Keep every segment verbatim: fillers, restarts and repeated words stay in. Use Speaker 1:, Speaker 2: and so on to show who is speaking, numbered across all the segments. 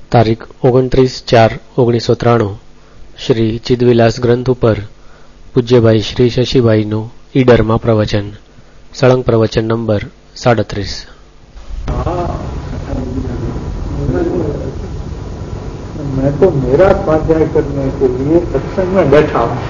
Speaker 1: તારીખ ઓગણત્રીસ ચાર ઓગણીસો ત્રાણું શ્રી ચિદવિલાસ ગ્રંથ ઉપર પૂજ્યભાઈ શ્રી શશીભાઈનું ઈડરમાં પ્રવચન, સળંગ પ્રવચન નંબર સાડત્રીસ.
Speaker 2: मैं तो मेरा स्वाध्याय करने के लिए सत्संग में बैठा हूँ,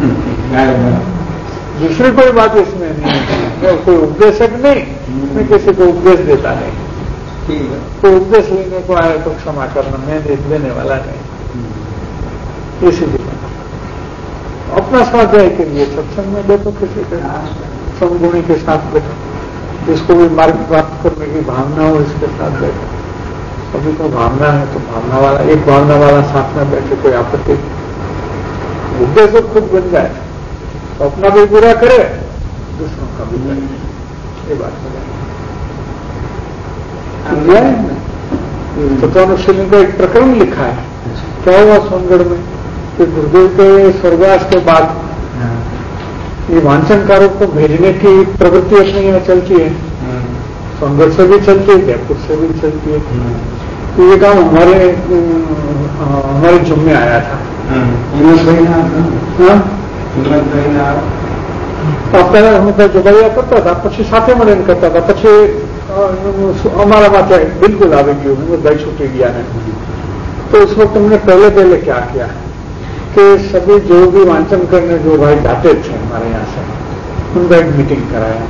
Speaker 2: दूसरी कोई बात इसमें नहीं है. मैं कोई उपदेशक नहीं, मैं किसी को उपदेश देता नहीं. कोई उपदेश लेने को आया तो क्षमा करना, मैं देने वाला नहीं. इसीलिए अपना स्वाध्याय के लिए सत्संग में बैठो, किसी के समगुणी के साथ बैठो, जिसको भी मार्ग प्राप्त करने की भावना हो इसके साथ बैठो. अभी तो भावना है तो भावना वाला, एक भावना वाला साथ में बैठे, कोई आपत्ति. उपदेश तो खुद बन जाए तो अपना भी बुरा करे, दूसरों का भी करे, ये बात है. तत्वानुशीलन का एक प्रकरण लिखा है. क्या हुआ सोनगढ़ में कि गुरुदेव के स्वर्गवास के बाद ये वांछनकारों को भेजने की प्रवृत्ति अपने यहाँ चलती है. सोनगढ़ से भी चलती है, जयपुर से भी चलती है. तो ये काम हमारे हमारे जुम्मे आया था. પહેલા હું જોડાયા કરતા હતા, પછી સાથે મળીને કરતા હતા. પછી અમારા માથે बिल्कुल આવી ગયું, હું भाई छूटी गया है. तो उस वक्त हमने पहले पहले क्या किया कि सभी जो भी वांचन करने जो भाई जाते थे हमारे यहाँ से, उनका एक मीटिंग कराया.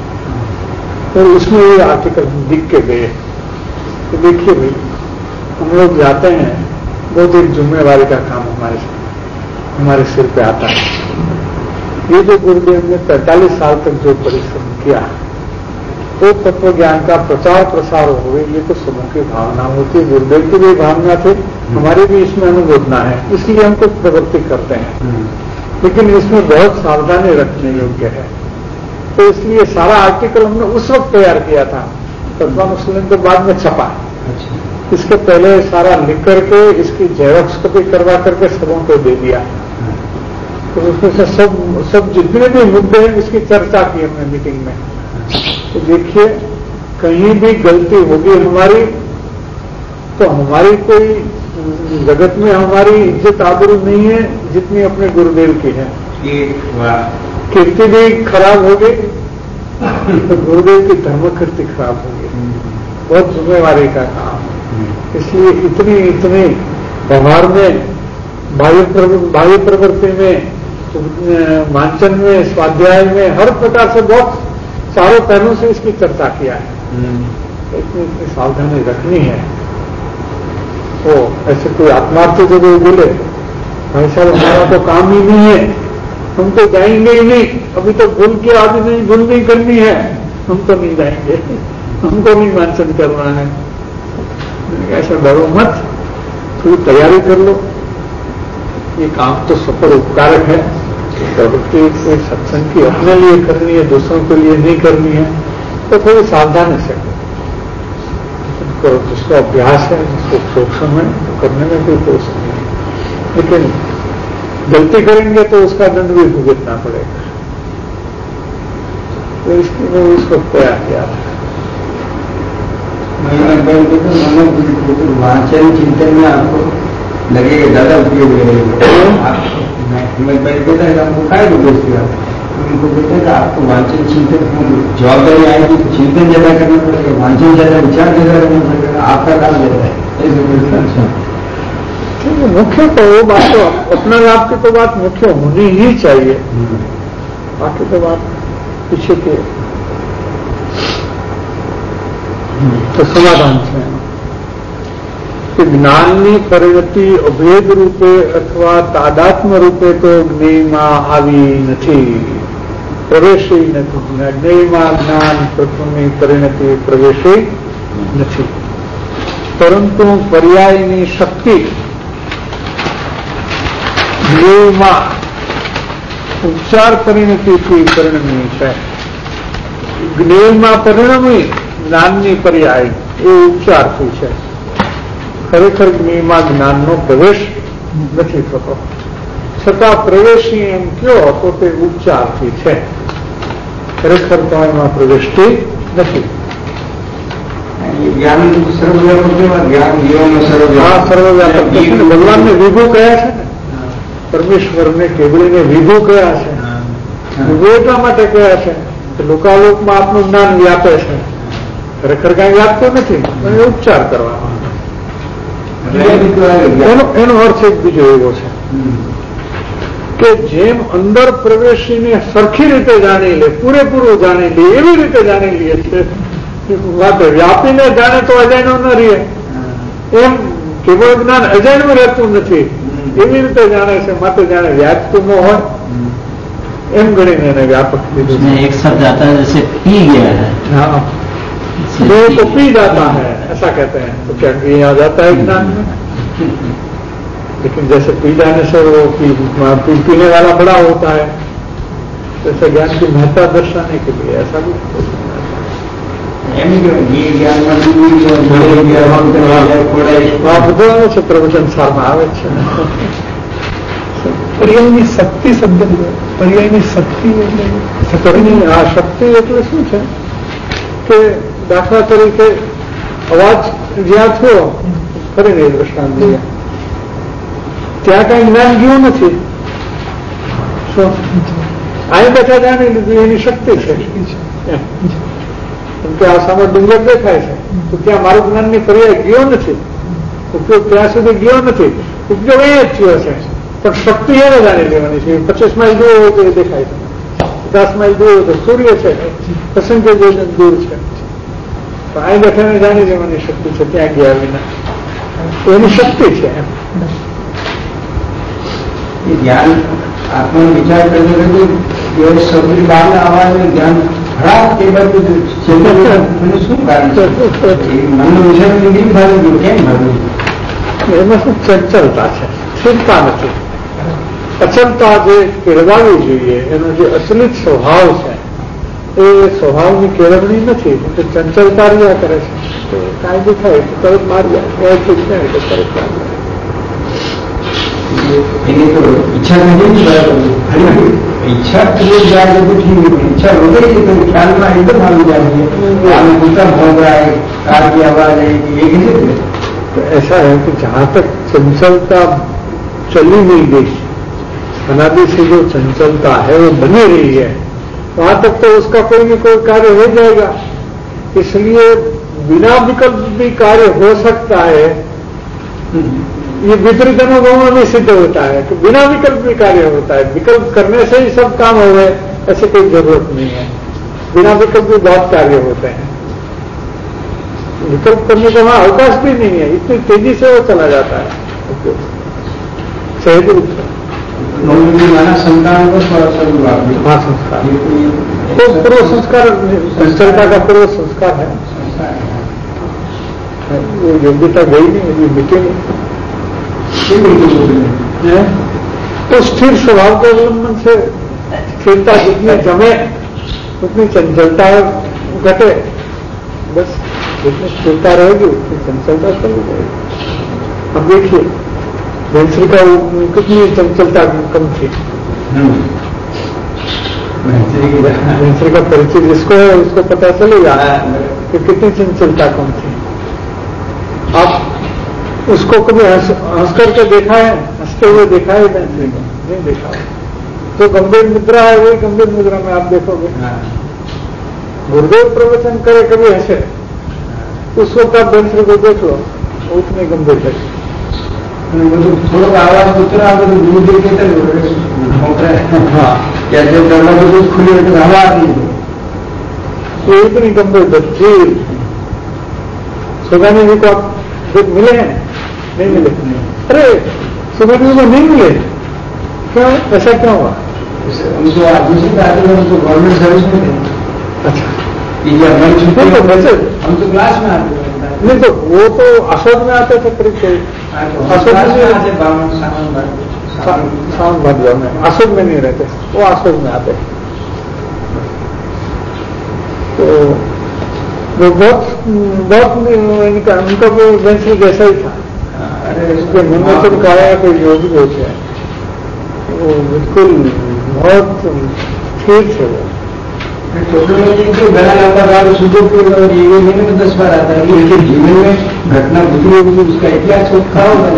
Speaker 2: तो उसमें ये आर्टिकल लिख के गए तो देखिए भाई हम लोग जाते हैं, बहुत एक जिम्मेवारी का काम हमारे हमारे सिर पे आता है. ये जो गुरुदेव ने पैंतालीस साल तक जो परिश्रम किया, तो तत्व ज्ञान का प्रचार प्रसार हो गई, ये तो सबों की भावना होती है. गुरुदेव की भी भावना थी, हमारी भी इसमें अनुमोदना है, इसलिए हम कुछ प्रवृत्ति करते हैं. लेकिन इसमें बहुत सावधानी रखने योग्य है. तो इसलिए सारा आर्टिकल हमने उस वक्त तैयार किया था, तत्वानुशीलन के बाद में छपा. इसके पहले सारा लिख करके इसकी जेरॉक्स कॉपी करवा करके सबों को दे दिया. तो उसमें से सब सब जितने भी मुद्दे हैं इसकी चर्चा की हमने मीटिंग में. तो देखिए कहीं भी गलती होगी हमारी तो हमारी कोई जगत में हमारी इज्जत आबरू नहीं है जितनी अपने गुरुदेव की है. कीर्ति भी खराब हो गई तो गुरुदेव की धर्म कीर्ति खराब हो गई. बहुत जिम्मेवारी का काम. इसलिए इतनी इतनी व्यवहार में, बाह्य प्रवृत्ति में, वांचन में, स्वाध्याय में, हर प्रकार से बहुत सारे पहलुओं से इसकी चर्चा किया है. इतनी इतनी सावधानी रखनी है. तो ऐसे कोई आत्मार्थ जब बोले भाई साहब हमारा तो काम ही नहीं है, हम तो जाएंगे ही नहीं, अभी तो भूल के आदि नहीं, भूल नहीं करनी है, हम तो नहीं जाएंगे, हमको नहीं वांचन करना है. ऐसा डरो मत, थोड़ी तैयारी कर लो. ये काम तो सफल उपकारक है. प्रवृत्ति कोई सत्संग की अपने लिए करनी है, दूसरों के लिए नहीं करनी है, तो थोड़ी सावधानी से करो. जिसको अभ्यास है, जिसको शोषण है, तो करने में कोई दोष नहीं है. लेकिन गलती करेंगे तो उसका दंड भी भुगतना पड़ेगा. तो इसके लिए इस वक्त तैयार किया था.
Speaker 3: वाचन चिंतन में आपको लगेगा ज्यादा उपयोग रहेगा. हमको क्या उपयोग किया, उनको कहते हैं कि आपको वाचन चिंतन जवाबदारी आएगी, चिंतन ज्यादा करना पड़ेगा, वाचन ज्यादा, विचार ज्यादा करना पड़ेगा, आपका काम ज्यादा है.
Speaker 2: मुख्य तो वो बात तो अपना लाभ की तो बात मुख्य होनी ही चाहिए. बाकी तो बात पीछे के तो समाधान છે. જ્ઞાનની પરિણતિ અભેદ રૂપે અથવા તાદાત્મ્ય રૂપે તો જ્ઞેયમાં આવી નથી, પ્રવેશી નથી. જ્ઞેયમાં જ્ઞાન તત્વની પરિણતિ પ્રવેશી નથી, પરંતુ પર્યાયની શક્તિ જ્ઞેયમાં ઉપચાર પરિણતિથી પરિણમી છે. જ્ઞેયમાં પરિણમી જ્ઞાનની પર્યાય એ ઉપચારથી છે. ખરેખર જ્ઞેયમાં જ્ઞાનનો પ્રવેશ નથી થતો, છતાં પ્રવેશી એમ કયો તો તે ઉપચારથી છે. ખરેખર તો એમાં પ્રવેશતી નથી.
Speaker 3: જ્ઞાન સર્વવ્યાપક જ્ઞાન જીવનમાં સર્વવ્યાપક.
Speaker 2: હા, સર્વવ્યાપક. ભગવાનને વિભુ કયા છે ને, પરમેશ્વરને કેવળીને વિભુ કયા છે. વિભુ એટલા માટે કયા છે કે લોકાલોકમાં આપનું જ્ઞાન વ્યાપે છે. ખરેખર કઈ વ્યાપતું નથી, પણ એ ઉપચાર કરવામાં. એનો અર્થ એક બીજો એવો છે કે જેમ અંદર પ્રવેશીને સરખી રીતે જાણી લે, પૂરેપૂરું જાણી લે, એવી રીતે જાણી લે છે. વાત વ્યાપીને જાણે તો અજાણ્યો ન રહે, એમ કેવળ જ્ઞાન અજાણ્યું રહેતું નથી. એવી રીતે જાણે છે, માટે જાણે વ્યાપતું ન હોય એમ ગણીને એને વ્યાપક કીધું.
Speaker 3: એક શબ્દ आता है जैसे पी गया है.
Speaker 2: हाँ, वो तो पी जाता है ऐसा कहते हैं. तो क्या यहाँ जाता है ज्ञान में, लेकिन जैसे पी जाने से वो पी, पी, पीने वाला बड़ा होता है, जैसे ज्ञान की महत्ता दर्शाने के लिए ऐसा भी બધું છે. પ્રવચન સારમાં આવે છે. પર્યાયની શક્તિ શબ્દ, પર્યાયની શક્તિ એટલે આ શક્તિ એટલે શું છે કે દાખલા તરીકે અવાજ જ્યાં થયો, ફરીને એ દ્રષ્ટાંત લઈએ, ત્યાં કઈ જ્ઞાન ગયું નથી. શું અહીં બેઠા જાણી લીધું, એની શક્તિ છે. કેમ કે આ સામે ડુંગર દેખાય છે, તો ત્યાં મારું જ્ઞાનની પર્યાય ગયો નથી, ઉપયોગ ત્યાં સુધી ગયો નથી, ઉપયોગ એ જ થયો છે. પણ શક્તિ એને જાણી લેવાની છે. પચીસ માઇલ દૂર હોય તો એ દેખાય છે, પચાસ માઇલ દૂર હોય તો સૂર્ય છે, અસંખ્ય યોજન દૂર છે. તો અહીં બેઠાને જાણી લેવાની શક્તિ છે, ત્યાં ગયા વિના. એની શક્તિ છે.
Speaker 3: જ્ઞાન આત્મા વિચાર કરતો કરતો સૌથી બહારના અવાજને જ્ઞાન ખરાબ એ બધું મને શું કારણ છે? મનનો વિચાર કેમ ભાવી ગયું, કેમ ભાવ્યું?
Speaker 2: એમાં શું ચંચલતા છે, સ્થિરતા નથી. અચલતા જે કેળવાવી જોઈએ, એનો જે અચલિત સ્વભાવ છે એ સ્વભાવની કેળવણી નથી. તો ચંચલતા રહ્યા કરે છે, તો કાંઈ બી થાય તો તરત મારી જાય, તરત મારી
Speaker 3: એની તો ઈચ્છા નથી બરાબર. ઈચ્છા પૂરી જાય તો ઠીક, ઈચ્છા વગેરે તો ખ્યાલમાં એકદમ આવી જાય. આને પૂછતા ભોગ रहा है, कार की आवाज है, ये कैसे?
Speaker 2: तो ऐसा है कि जहां तक चंचलता चली नहीं गई, अनादि से जो चंचलता है वो बनी रही है, वहां तक तो उसका कोई भी कोई कार्य हो जाएगा. इसलिए बिना विकल्प भी कार्य हो सकता है. ये विपरीत अनुभव में भी सिद्ध होता है कि बिना विकल्प भी कार्य होता है. विकल्प करने से ही सब काम हो गए ऐसे कोई जरूरत नहीं है. बिना विकल्प भी बहुत कार्य होते हैं. विकल्प करने का वहां अवकाश भी नहीं है, इतनी तेजी से वो चला जाता है. सहज रूप से
Speaker 3: संतान को
Speaker 2: हाँ संस्कार, तो पूर्व संस्कार संचलता का पूर्व संस्कार है. वो योग्यता गई नहीं, ये मिटे नहीं. तो स्थिर स्वभाव के अवलंबन से स्थिरता जितनी जमे उतनी चंचलता घटे. बस जितनी स्थिरता रहेगी उतनी चंचलता चली जाएगी. अब देखिए वंशी का कितनी चंचलता कम थी. वंशी का परिचय जिसको है उसको पता चलेगा कि कितनी चंचलता कम थी. आप उसको कभी हंस हंस करके देखा है, हंसते हुए देखा है? नहीं देखा है. तो गंभीर मुद्रा है, वही गंभीर मुद्रा में आप देखोगे. गुरुदेव प्रवचन करे कभी हंसे, उस वक्त आप वंशी को देख लो, उतने गंभीर है.
Speaker 3: थोड़ा आवाज उतरा तो दूर देखे हाँ क्या जब दरवाजे दूध खुली हो तो हवा आती है.
Speaker 2: तो इतनी गंभीर बच्ची सुगानी जी को आप दुख मिले हैं? नहीं मिले. अरे सुगानी जी को नहीं मिले, क्या ऐसा क्यों हुआ?
Speaker 3: उनको दूसरी बात है, उनको गवर्नमेंट सर्विस में थे.
Speaker 2: अच्छा,
Speaker 3: हम तो वैसे हम तो क्लास में आते
Speaker 2: नहीं, तो वो तो अशोक में आते थे करीब करीब. अशोक में सावन भादवा में, अशोक में नहीं रहते, वो अशोक में आते. तो वो बहुत बहुत इनका उनका वो वंशी जैसा ही था. उसके मन में तो कहा कोई योगी होते हैं, वो बिल्कुल बहुत स्थिर थे. वो
Speaker 3: टेक्नोलॉजी के घना लंबा काल सुदूर और ये महीने में दस बार आता है, लेकिन जीवन में घटना बुद्धि होगी, उसका इतिहास खड़ा होगा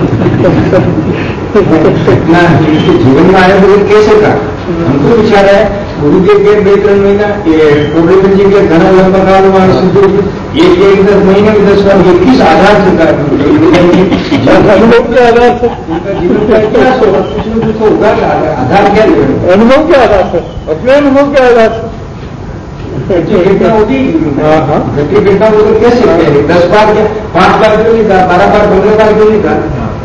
Speaker 3: घटना इसके जीवन में आया तो कैसे का हमको विचार है। गुरु के पेड़ दो तीन महीना ये प्रोग्रेशन जी के घना लंबा काल में सुदूर एक एक दस महीने में दस बार ये किस आधार से कर
Speaker 2: अनुभव के आधार से
Speaker 3: जीवन का इतिहास होगा, कुछ न कुछ होगा। आधार क्या है?
Speaker 2: अनुभव के आधार से, अपने अनुभव के आधार से
Speaker 3: घटना होती है, घटी घटना वो तो कैसे कहेंगे? दस बार क्या, पांच बार क्यों नहीं था, बारह बार पंद्रह बार क्यों नहीं था?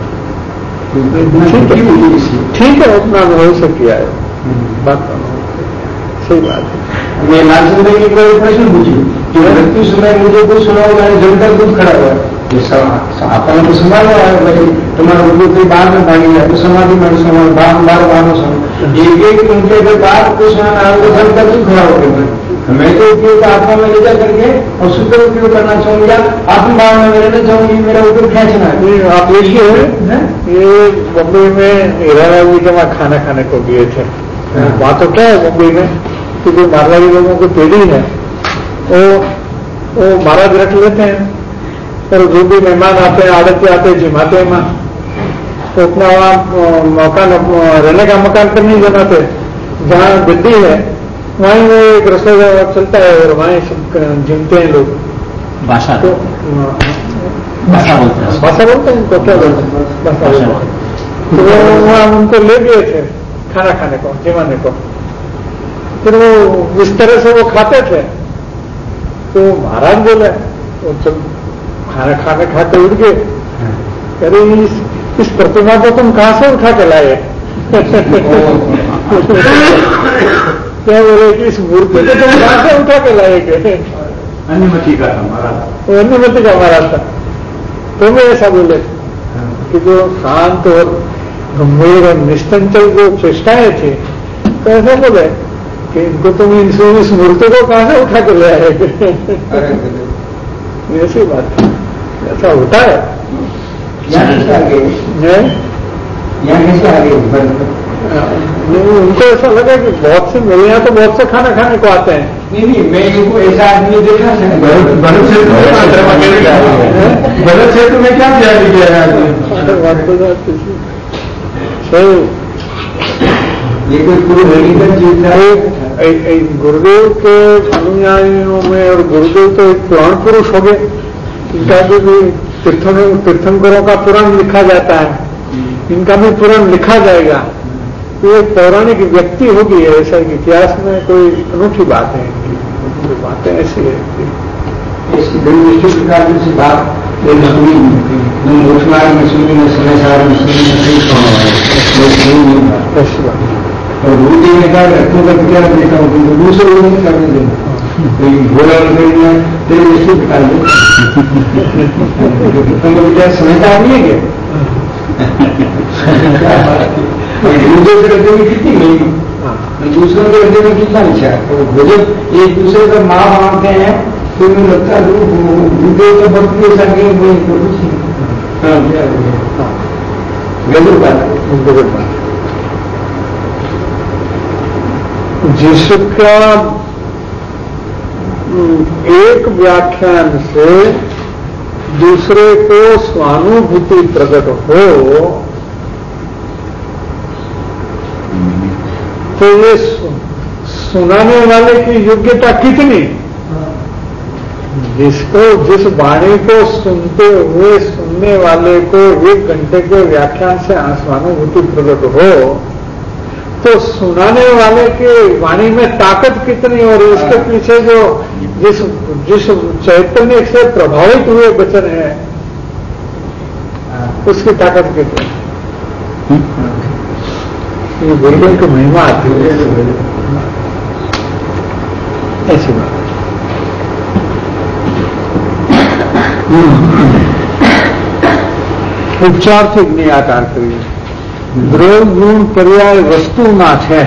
Speaker 2: ठीक है, अपना अनुभव से किया है, बात सही बात है।
Speaker 3: मैं लालचंद भाई की कोई प्रश्न पूछी कि मृत्यु समय मुझे कुछ सुना होगा, जमकर दूध खड़ा हुआ आपने तो सुना हुआ है भाई, तुम्हारा उर्दू कोई बाहर में भागी है तो समाधि में समाज बार बार बार सुनो एक एक उनके अगर बात को सुनाना है तो जमकर दूध खड़ा हो गया। मैं तो उपयोग आत्मा में ले जा करके और शुद्ध उपयोग करना चाहूंगा, आत्म भाव में रहना चाहूंगी, मेरा उपयोग खींचना है।
Speaker 2: आप देखिए ये बम्बई में हीरा जी के वहां खाना खाने को गए थे। वहां तो क्या है मुंबई में कि जो मारवाड़ी लोगों की पीढ़ी है वो वो महाराज रख लेते हैं और जो भी मेहमान आते हैं आड़ते आते हैं जिमाते हैं माँ तो अपना वहाँ मकान रहने का मकान पर नहीं बनाते, जहाँ गद्दी है वहीं वो एक रसोई चलता है और वहीं सब जिमते हैं लोग।
Speaker 1: भाषा
Speaker 2: तो
Speaker 1: भाषा बोलते हैं,
Speaker 2: भाषा बोलते हैं उनको, क्या बोलते हैं भाषा बोलते हैं। तो वो वहाँ उनको ले गए थे खाना खाने को, जिमाने को। फिर वो इस तरह से वो खाते थे तो महाराज बोले वो जब खाना खाने खाते उठ गए, अरे इस, इस प्रतिमा को तुम कहां से उठा के लाए? क्या बोले कि इस मूर्ति को तुम कहां से उठा के लाए गए?
Speaker 3: अनुमति का हमारा
Speaker 2: वो अनुमति का हमारा था। तो मैं ऐसा बोले कि जो शांत और गंभीर और निश्चंचल जो चेष्टाएं थी तो ऐसा बोले कि इनको तुम इस मूर्ति को कहां से उठा के ले आए? ऐसी बात ऐसा होता है।
Speaker 3: यहाँ कैसे आगे यहाँ कैसे आगे
Speaker 2: उनको ऐसा लगा कि बहुत से मेरे यहाँ तो बहुत से खाना खाने को आते हैं।
Speaker 3: नहीं नहीं मैं इनको ऐसा आदमी देखा गलत क्षेत्र में क्या तैयारी किया है? ये कोई पूरी मेडिकल चीज है।
Speaker 2: गुरुदेव के अनुयायियों में और गुरुदेव तो एक पुराण पुरुष हो गए, इनका भी तीर्थंकरों का पुराण लिखा जाता है, इनका भी पुराण लिखा जाएगा। तो एक पौराणिक व्यक्ति होगी, ऐसा इतिहास में कोई अनूठी बात है, इनकी बातें ऐसी है।
Speaker 3: इसकी बड़ी मुश्किल प्रकार से बात मोटमार में सुनी न समय सार में सुनी न और गुरुदेव ने कहा रखों का क्या देखा हूँ तो दूसरे लोगों ने करने देना घोड़ा में तेरे मुश्किल प्रकार तुमको क्या समझदार नहीं है क्या? गुरुदेव के हृदय में कितनी नहीं, दूसरों के हृदय में कितना अच्छा है। तो भोजन एक दूसरे का माँ मानते हैं तो मुझे लगता है गुरुदेव तो भक्ति के साथ कुछ गजब बात
Speaker 2: जिसका एक व्याख्यान से दूसरे को स्वानुभूति प्रकट हो तो ये सुनाने वाले की योग्यता कितनी? जिसको जिस वाणी को सुनते हुए सुनने वाले को एक घंटे के व्याख्यान से स्वानुभूति प्रकट हो तो सुनाने वाले के वाणी में ताकत कितनी, और इसके पीछे जो जिस जिस चैतन्य से प्रभावित हुए वचन है उसकी ताकत कितनी? ये गुरुदेव की महिमा आती है, ऐसी बात। उपचार से ज्ञ आकार करिए। દ્રવ્ય ગુણ પર્યાય વસ્તુના છે,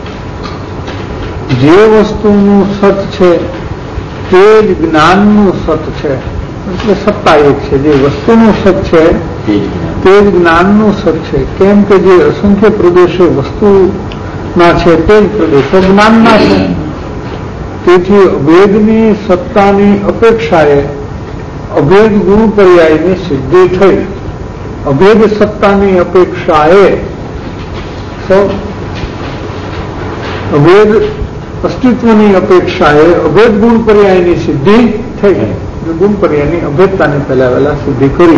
Speaker 2: જે વસ્તુનું સત છે તે જ જ્ઞાનનું સત છે, એટલે સત્તા એક છે। જે વસ્તુનું સત છે તે જ જ્ઞાનનું સત છે, કેમ કે જે અસંખ્ય પ્રદેશો વસ્તુના છે તે જ પ્રદેશો જ્ઞાનના છે। તેથી અભેદની સત્તાની અપેક્ષાએ અભેદ ગુણ પર્યાયની સિદ્ધિ થઈ. અભેદ સત્તાની અપેક્ષાએ અભેદ અસ્તિત્વની અપેક્ષાએ અભેદ ગુણ પર્યાયની સિદ્ધિ થઈ. ગુણ પર્યાયની અભેદતાની પહેલા વહેલા સિદ્ધિ કરી.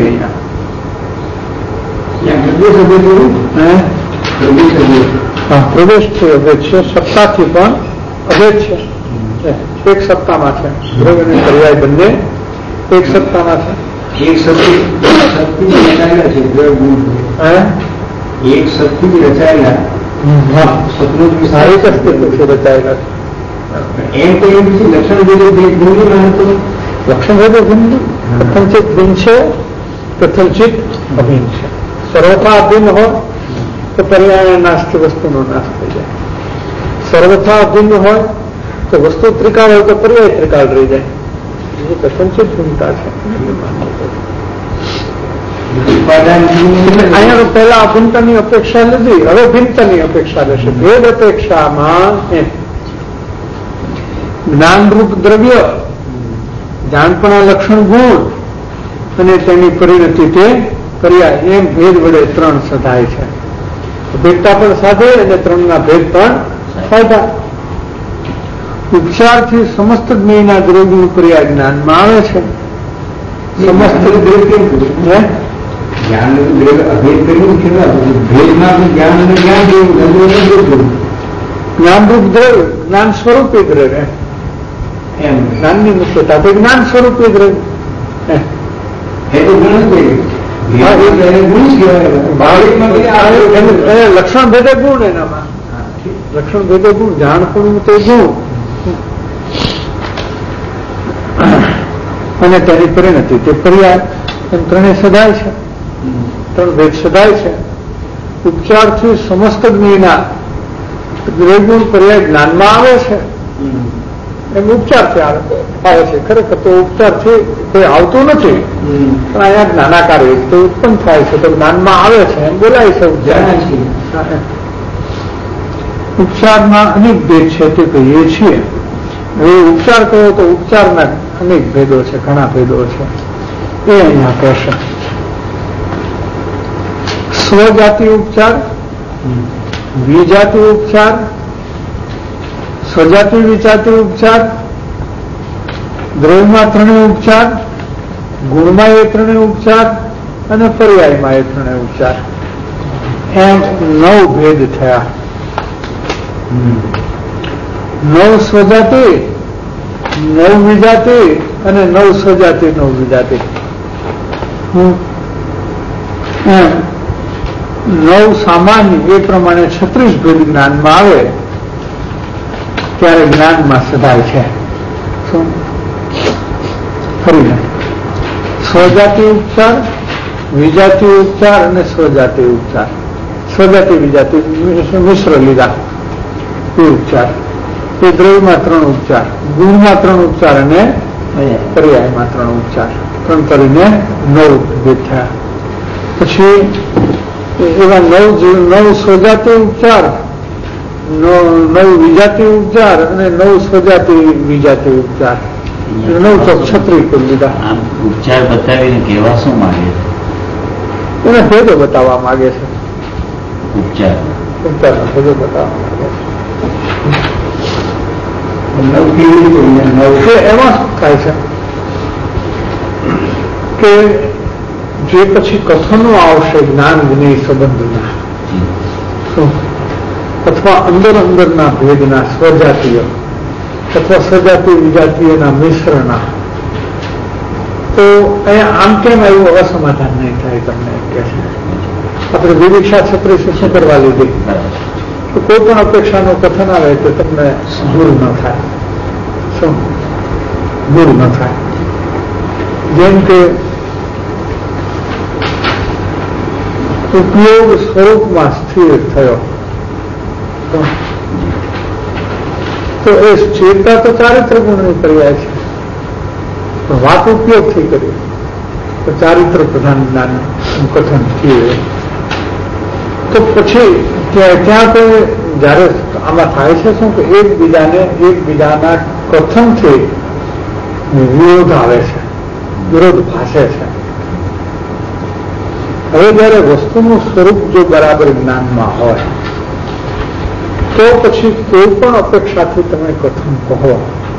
Speaker 2: અહીંયા પ્રવેશ છે અભેદ છે, સત્તાથી પણ અભેદ છે. એક સત્તામાં છે દ્રવ્ય અને પર્યાય બંને એક સત્તામાં છે.
Speaker 3: એક શક્તિ શક્તિ રચાયેલા છે દ્રવ્ય ગુણ, એક શક્તિ રચાયેલા સપનું
Speaker 2: સારી અસ્તિત્વ છે રચાયેલા.
Speaker 3: એમ તો એમ છે લક્ષણ ભેદે ગુણ તો
Speaker 2: લક્ષણ ભેદે ગુણ કથનચિત ભિન્ન છે, કથનચિત અભિન્ન છે. સર્વથા અભિન્ન હોય તો પર્યાય નાશથી વસ્તુનો નાશ થઈ જાય. સર્વથા અભિન્ન હોય તો વસ્તુ ત્રિકાળ હોય તો પર્યાય ત્રિકાળ રહી જાય. એ કથનચિત ભિન્નતા છે. અહીંયા તો પહેલા અભિન્નતાની અપેક્ષા લીધી, હવે ભિન્નતાની અપેક્ષા રહેશે. ભેદ અપેક્ષામાં જ્ઞાનરૂપ દ્રવ્ય, જાણપણા લક્ષણ ગુણ અને તેની પરિણતિ તે પર્યાય, એમ ભેદ વડે ત્રણ સધાય છે. ભેદતા પણ સાધે અને ત્રણના ભેદ પણ સાધા. ઉપચારથી સમસ્ત જ્ઞેયના દ્રવ્યનું પર્યાય જ્ઞાનમાં આવે છે. સમસ્ત જ્ઞાનરૂપ દ્રવ્ય, જ્ઞાન સ્વરૂપી દ્રવ્ય, એમ જ્ઞાનની મુખ્યતા તો જ્ઞાન સ્વરૂપી દ્રવ્ય. લક્ષણ ભેદે ગુણ, એનામાં લક્ષણ ભેદે ગુણ, જાણપણું તે ગુણ અને તેની પરિણતિ તે પર્યાય, એમ ત્રણે સદાય છે. ત્રણ ભેદ સદાય છે. ઉપચારથી સમસ્ત જ્ઞેયના દ્રવ્યગુણ પર્યાય જ્ઞાનમાં આવે છે. એમ ઉપચારથી આવે છે. ખરેખર તો ઉપચારથી કોઈ આવતું નથી, પણ અહીંયા જ્ઞાનાકાર રીતે ઉત્પન્ન થાય છે તો જ્ઞાનમાં આવે છે એમ બોલાય છે. ઉપચારમાં અનેક ભેદ છે તે કહીએ છીએ. હવે ઉપચાર કહો તો ઉપચારના અનેક ભેદો છે, ઘણા ભેદો છે, એ અહીંયા કહેશે. સ્વજાતિ ઉપચાર, વિજાતિ ઉપચાર, સ્વજાતિ વિજાતિ ઉપચાર, દ્રવ્યમાં ત્રણેય ઉપચાર, ગુણમાં એ ત્રણેય ઉપચાર અને પર્યાયમાં એ ત્રણેય ઉપચાર, એમ નવ ભેદ થયા. નવ સ્વજાતિ, નવ વિજાતિ અને નવ સ્વજાતિ, નવ વિજાતિ. નવ સામાન્ય એ પ્રમાણે છત્રીસ ભેદ જ્ઞાનમાં આવે ત્યારે જ્ઞાનમાં સદાય છે. શું ફરીને સ્વજાતિ ઉપચાર, વિજાતિ ઉપચાર અને સ્વજાતિ ઉપચાર. સ્વજાતિ વિજાતિ મિશ્ર લીધા એ ઉપચાર. એ દ્રવ્યમાં ત્રણ ઉપચાર, ગુણમાં ત્રણ ઉપચાર અને પર્યાયમાં ત્રણ ઉપચાર. ત્રણ કરીને નવ ભેદ થયા. પછી એવા નવ નવ સ્વજાતિ ઉપચાર, નવ વિજાતિ ઉપચાર અને નવ સ્વજાતિ વિજાતિ ઉપચાર, નવ ચોક છત્રી કરી દીધા.
Speaker 4: આમ ઉપચાર બતાવીને કેવા શું માંગે છે?
Speaker 2: એને ભેદો બતાવવા માંગે છે.
Speaker 4: ઉપચાર
Speaker 2: ઉપચારના ભેદો બતાવવા માંગે છે. એમાં શું થાય છે કે જે પછી કથનો આવશે જ્ઞાન જ્ઞેય સંબંધના, અથવા અંદર અંદરના ભેદના સ્વજાતીય અથવા સ્વજાતીય વિજાતીયના મિશ્રના, તો અહીંયા આમ કેમ એવું અસમાધાન નહીં થાય તમને કે છે. આપણે વિવિક્ષા છત્રીસ શું કરવા લીધી તો કોઈ પણ અપેક્ષાનું કથન આવે તો તમને દૂર ન થાય. શું દૂર ન થાય? જેમ કે ઉપયોગ સ્વરૂપમાં સ્થિર થયો તો એ સ્થિરતા તો ચારિત્ર ગુણની પર્યાય છે. વાત ઉપયોગથી કરી તો ચારિત્ર પ્રધાન જ્ઞાન કથન થયું. તો પછી ત્યાં કોઈ જયારે આમાં થાય છે શું કે એકબીજાને એકબીજાના કથનથી વિરોધ આવે છે, વિરોધ ભાષે છે. હવે જયારે વસ્તુનું સ્વરૂપ જો બરાબર જ્ઞાનમાં હોય તો પછી કોઈ પણ અપેક્ષાથી તમે કથન કહો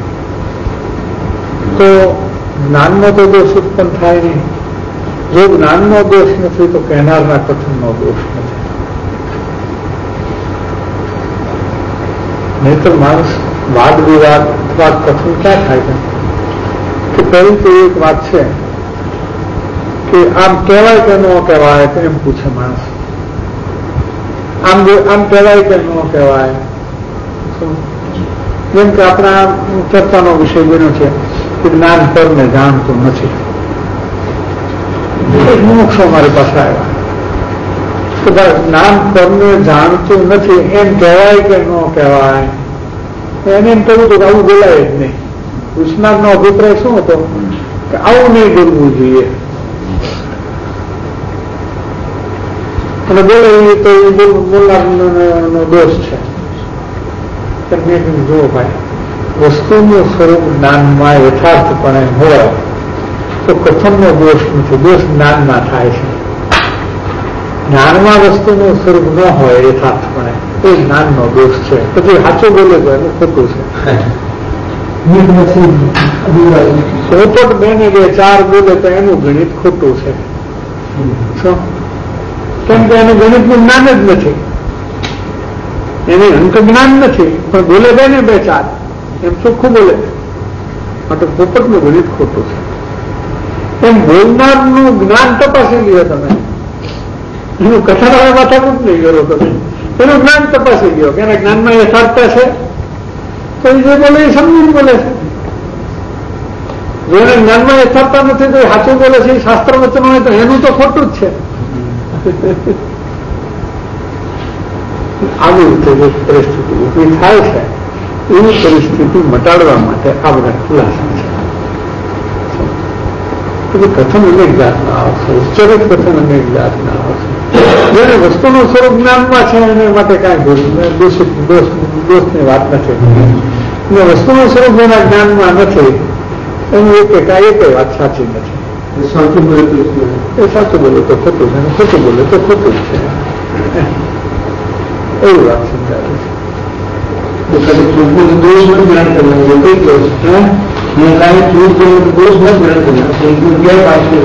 Speaker 2: તો જ્ઞાનનો તો દોષ ઉત્પન્ન થાય નહીં. જો જ્ઞાનનો દોષ નથી તો કહેનારના કથનનો દોષ નથી. નહીતર માણસ વાદ વિવાદ અથવા કથન ક્યાં થાય છે કે પહેલી તો એક વાત છે કે આમ કહેવાય કે ન કહેવાય એમ પૂછે માણસ. આમ આમ કહેવાય કે ન કહેવાય. જેમ કે આપણા ચર્ચાનો વિષય બન્યો છે કે જ્ઞાન પરને જાણતું નથી. મોક્ષો મારી પાસે આવ્યા કે ભાઈ જ્ઞાન પરને જાણતું નથી એમ કહેવાય કે ન કહેવાય. એને એમ કહ્યું હતું કે આવું બોલાય જ નહીં. કૃષ્ણાનો અભિપ્રાય શું હતો કે આવું નહીં બોલવું જોઈએ. અને બોલે તો એ બોલનારનો દોષ છે. જુઓ ભાઈ વસ્તુનું સ્વરૂપ જ્ઞાનમાં યથાર્થપણે હોય તો કથનનો દોષ નથી, દોષ જ્ઞાનમાં થાય છે. જ્ઞાનમાં વસ્તુનું સ્વરૂપ ન હોય યથાર્થપણે એ જ્ઞાનનો દોષ છે. પછી સાચું બોલે તો એનું ખોટું છે. પોપટ બે ને બે ચાર બોલે તો એનું ગણિત ખોટું છે. કેમ કે એનું ગણિતનું જ્ઞાન જ નથી, એને અંક જ્ઞાન નથી, પણ બોલે બે ને બે ચાર એમ ચોખ્ખું બોલે માટે પોપટનું ગણિત ખોટું છે. એમ બોલનારનું જ્ઞાન તપાસી લ્યો તમે, એનું કથા માથાકૂટ નહીં કરો તમે, એનું જ્ઞાન તપાસી ગયો કે એના જ્ઞાનમાં યથાર્થતા છે તો એ જે બોલે એ સમજીને બોલે છે. જો એને જ્ઞાનમાં યથાર્થતા નથી તો એ સાચું બોલે છે, એ શાસ્ત્ર વચન હોય તો એનું તો ખોટું જ છે. આવી રીતે જે પરિસ્થિતિ ઉભી થાય છે એવી પરિસ્થિતિ મટાડવા માટે આ બધા ખુલાસા છે. કથન અનેક જાતના આવશે, ઉચ્ચરિત કથન અનેક જાતના આવશે. જેને વસ્તુનું સ્વરૂપ જ્ઞાનમાં છે એને માટે કાંઈ દોષિત દોષની વાત નથી. અને વસ્તુનું સ્વરૂપ એના જ્ઞાનમાં નથી એનું એક એક વાત સાચી નથી. સાચું બોલે એ સાચું બોલે તો ખોટું છે, ખોટું બોલે તો ખોટું છે. એવી વાત સમજાવે છે. દોષ ન જ્ઞાન કરવાનું કઈ દોષ દોષ ન જ્ઞાન કરવાનું ગેરપાછું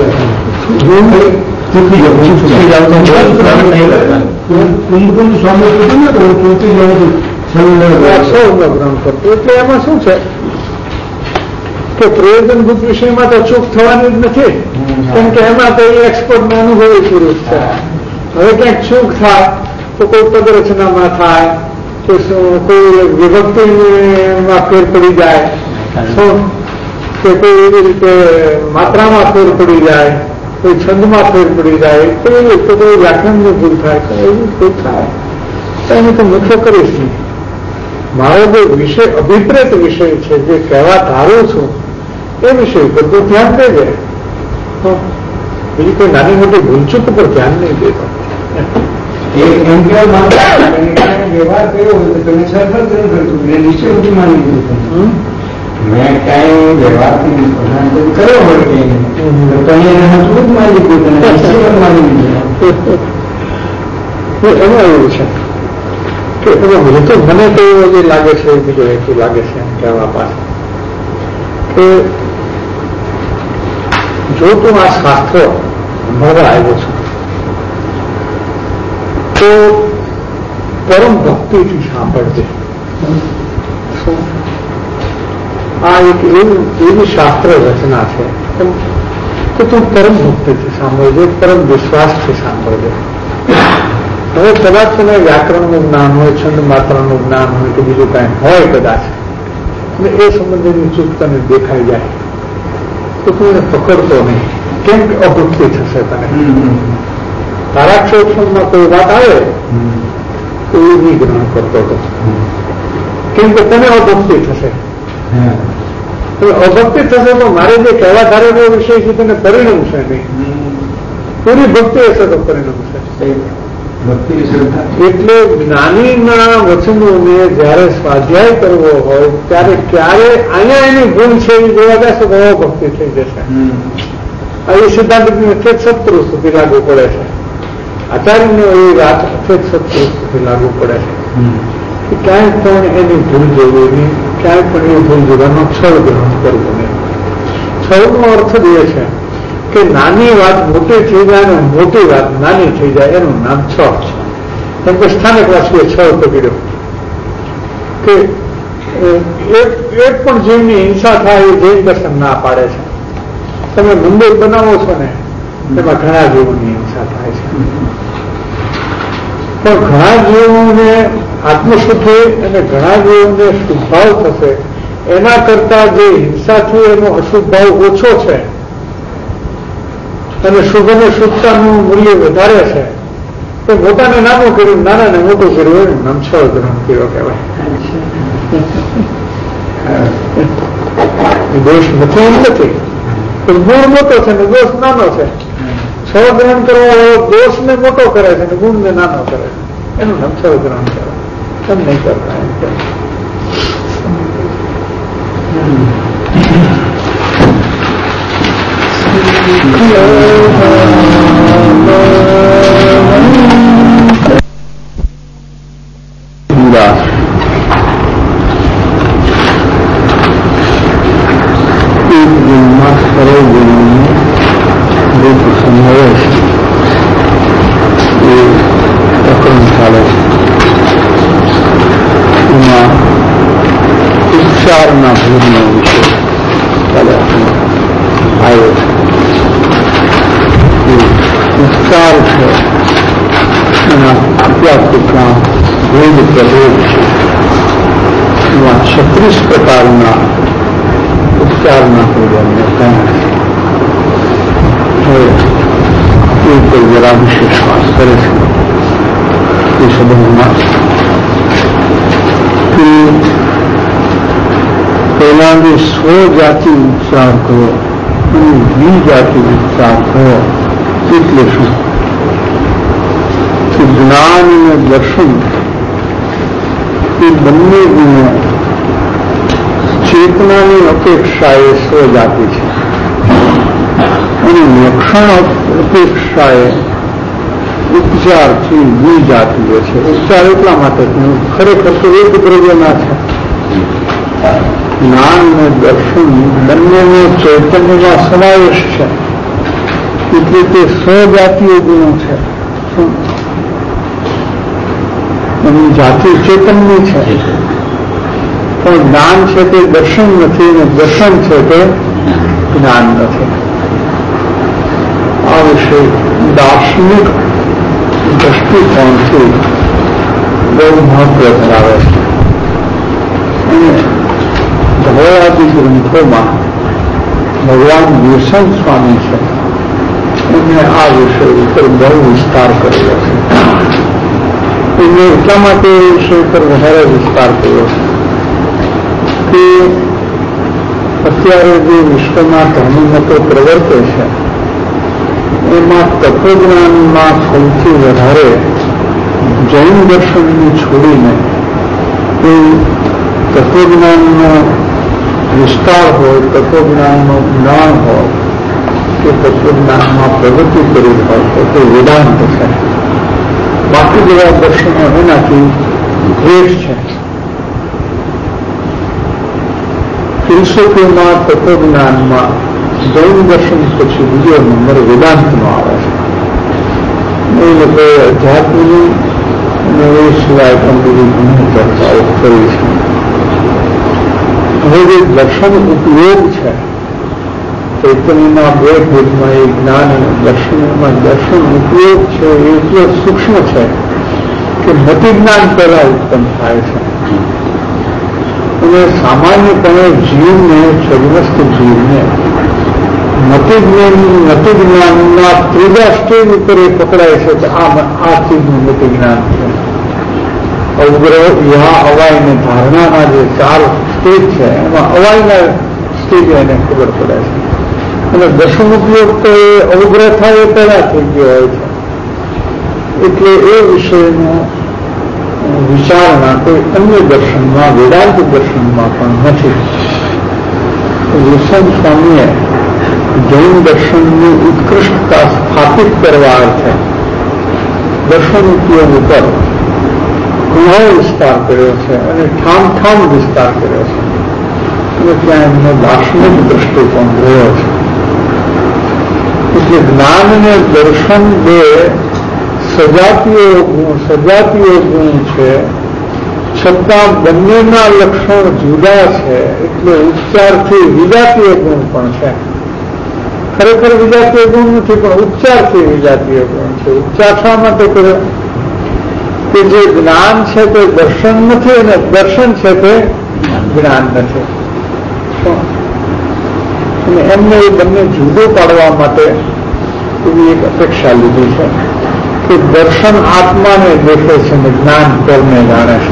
Speaker 2: એટલે એમાં શું છે કે પ્રયોજનભૂત વિષયમાં તો ચૂક થવાની જ નથી. કેમ કે એમાં તો એક્સપર્ટ અનુભવી પુરુષ છે. હવે ક્યાંક ચૂક થાય તો કોઈ પદરચનામાં થાય કે કોઈ વિભક્તિમાં ફેર પડી જાય કે કોઈ એવી રીતે માત્રામાં ફેર પડી જાય, કોઈ છંદમાં ફેર પડી જાય, તો એવી તો કોઈ વ્યાખ્યાનની ભૂલ થાય તો એવી ભૂલ થાય તો એને તો મુખ્ય કરીશ નહીં. મારો જે વિષય અભિપ્રેત વિષય છે જે કહેવા ધારું છું એ વિષય પર તો ધ્યાન દેજે. બીજી કોઈ નાની મોટી ભૂલચૂક પર ધ્યાન નહીં દેતો.
Speaker 3: વ્યવહાર કર્યો હોય તમે સરફર કરતું નીચે સુધી માની દીધું. મેં કઈ વ્યવહારથી કર્યો હોય તમે જ માની દીધું, માની દીધું.
Speaker 2: એમાં એવું છે કે હું તો મને તો જે લાગે છે બીજો હેતુ લાગે છે કહેવા પાસે કે જો તું આ શાસ્ત્ર ભણવા આવ્યો છું તો પરમ ભક્તિથી સાંભળજે. આ એક એવું એવી શાસ્ત્ર રચના છે કે તું પરમ ભક્તિથી સાંભળજે, પરમ વિશ્વાસથી સાંભળજે. હવે કદાચ તને વ્યાકરણનું જ્ઞાન હોય, છંદ માત્રાનું જ્ઞાન હોય કે બીજું કાંઈ હોય કદાચ અને એ સંબંધીની ચૂક તને દેખાઈ જાય તો તું એને પકડતો નહીં. કેમ કે અભક્તિ થશે તને. તારા ક્ષેત્રમાં કોઈ વાત આવે તો એ નહીં ગ્રહણ કરતો હતો. કેમ કે તને અભક્તિ થશે. અભક્તિ થશે તો મારે જે કહેવા ધારેલો વિષય છે તેને પરિણમશે નહીં. પૂરી ભક્તિ હશે તો પરિણમશે.
Speaker 3: ભક્તિ શ્રદ્ધા
Speaker 2: એટલે જ્ઞાનીના વચનોને જયારે સ્વાધ્યાય કરવો હોય ત્યારે ક્યારે અહીંયા એની ભૂલ છે એ જોવા જશે તો ભક્તિ થઈ જશે. એ સિદ્ધાંતની અઠેઠ સત્તર સુધી લાગુ પડે છે. આચાર્યને એ વાત અઠેઠ સત્તર સુધી લાગુ પડે છે. ક્યાંય પણ એની ભૂલ જોવી નહીં, ક્યાંય પણ એ ભૂલ જોવાનો છળ ગ્રહણ કરવું નહીં. છળનો અર્થ જ એ છે કે નાની વાત મોટી થઈ જાય અને મોટી વાત નાની થઈ જાય એનું નામ છળ છે. કેમ કે સ્થાનિકવાસીએ છળ પકડ્યો કે એક પણ જીવની હિંસા થાય એ જૈન દર્શન ના પાડે છે. તમે મંદિર બનાવો છો ને એમાં ઘણા જીવોની હિંસા થાય છે, પણ ઘણા જીવોને આત્મશુદ્ધિ અને ઘણા જીવોને શુભભાવ થશે એના કરતા જે હિંસાથી એનો અશુભ ભાવ ઓછો છે અને શુભ અને શુભતાનું મૂલ્ય વધારે છે તો મોટાને નાનું કર્યું, નાનાને મોટું કર્યું, એનું નામ છળ ગ્રહણ કર્યો કહેવાય. દોષ નથી એમ નથી, પણ ગુણ મોટો છે ને દોષ નાનો છે. છળ ગ્રહણ કરવો દોષને મોટો કરે છે ને ગુણને નાનો કરે છે, એનું નામ છળ ગ્રહણ કરે. એમ નહીં કરતા એમ કે
Speaker 3: ઉપચારના ભૂલનો વિષય ચાલે આવ્યો છે. ઉપચાર છે એના કેટલા કેટલા ભેદ પ્રભેદ છે. એમાં છત્રીસ પ્રકારના ઉપચારના ભોજનને કહે એ ઉપર જરા વિશેષ વાત કરે છે એ સંબંધમાં કે પહેલાની સ્વ જાતિ ઉપચાર કરો અને દ્વિજાતિ ઉપચાર કરો એટલે શું કે જ્ઞાન અને દર્શન એ બંને ગુણો ચેતનાની અપેક્ષાએ સ્વજાતિ છે અને લક્ષણ અપેક્ષાએ ઉપચારથી દ્વિજાતિઓ છે. ઉપચાર એટલા માટે ખરેખર તો એક દ્રવ્યના છે. જ્ઞાન અને દર્શન બંનેનો ચૈતન્યમાં સમાવેશ છે એટલે તે સ્વજાતીય ગુણો છે. એની જાતિ ચેતનની છે, પણ જ્ઞાન છે તે દર્શન નથી અને દર્શન છે તે જ્ઞાન નથી. આ વિષય દાર્શનિક દ્રષ્ટિકોણથી બહુ મહત્વ ધરાવે છે અને ધવળાદી ગ્રંથોમાં ભગવાન વિરસન સ્વામી છે એમને આ વિષય ઉપર બહુ વિસ્તાર કરેલો છે. એમને એટલા માટે એ વિષય પર વધારે વિસ્તાર કર્યો છે કે અત્યારે જે વિશ્વમાં ધર્મમતો પ્રવર્તે છે એમાં તત્વજ્ઞાનમાં સૌથી વધારે જૈન દર્શનને છોડીને એ તત્વજ્ઞાનનો વિસ્તાર હોય, તત્વજ્ઞાનનું જ્ઞાન હોય કે તત્વજ્ઞાનમાં પ્રગતિ કરી હોય તો તે વેદાંત છે. બાકી જેવા દર્શનો એનાથી દ્વેષ છે. ફિલસૂફીમાં તત્વજ્ઞાનમાં જૈન દર્શન પછી બીજો નંબર વેદાંતનો આવે છે. એ લોકોએ અધ્યાત્મની અને એ સિવાય પણ બીજી ઘણી ચર્ચાઓ કરી છે. હવે જે દર્શન ઉપયોગ છે ચૈતન્યના બે ભેદમાં એ જ્ઞાન અને દર્શનમાં દર્શન ઉપયોગ છે એ એટલો સૂક્ષ્મ છે કે મતિ જ્ઞાન પહેલા ઉત્પન્ન થાય છે અને સામાન્યપણે જીવને સર્વસ્થ જીવને મતિ જ્ઞાન મતિ જ્ઞાનના ત્રીજા સ્ટેજ ઉપર એ પકડાય છે કે આ આ ચીજનું મતિ જ્ઞાન છે. અવગ્રહ યા અવાય ને ધારણાના જે ચાર સ્ટેજ છે એમાં અવાયના સ્ટેજ એને ખબર પડે છે અને દર્શન ઉપયોગ તો એ અવગ્રહ થાય એ પહેલા થઈ ગયો હોય છે.
Speaker 2: એટલે એ વિષયનો વિચારણા કોઈ અન્ય દર્શનમાં, વેદાંત દર્શનમાં પણ નથી. વિલ્સન સ્વામીએ જૈન દર્શનની ઉત્કૃષ્ટતા સ્થાપિત કરવા અર્થે દર્શનીતિઓ ઉપર ઘણો વિસ્તાર કર્યો છે અને ઠામ ઠામ વિસ્તાર કર્યો છે અને ત્યાં એમનો દાર્શનિક દ્રષ્ટિકોણ રહ્યો છે. એટલે જ્ઞાન અને દર્શન બે સજાતીય ગુણ સજાતીય ગુણ છે, છતાં બંનેના લક્ષણ જુદા છે. એટલે ઉપચારથી વિજાતીય ગુણ પણ છે. ખરેખર વિજાતીય ગુણ નથી, પણ ઉપચારથી વિજાતીય ગુણ છે. ઉપચાર શા માટે કર્યો? કે જે જ્ઞાન છે તે દર્શન નથી અને દર્શન છે તે જ્ઞાન નથી. અને એમને એ બંને જુદો પાડવા માટે એવી એક અપેક્ષા લીધી છે કે દર્શન આત્માને દેખે છે અને જ્ઞાન પરને જાણે છે.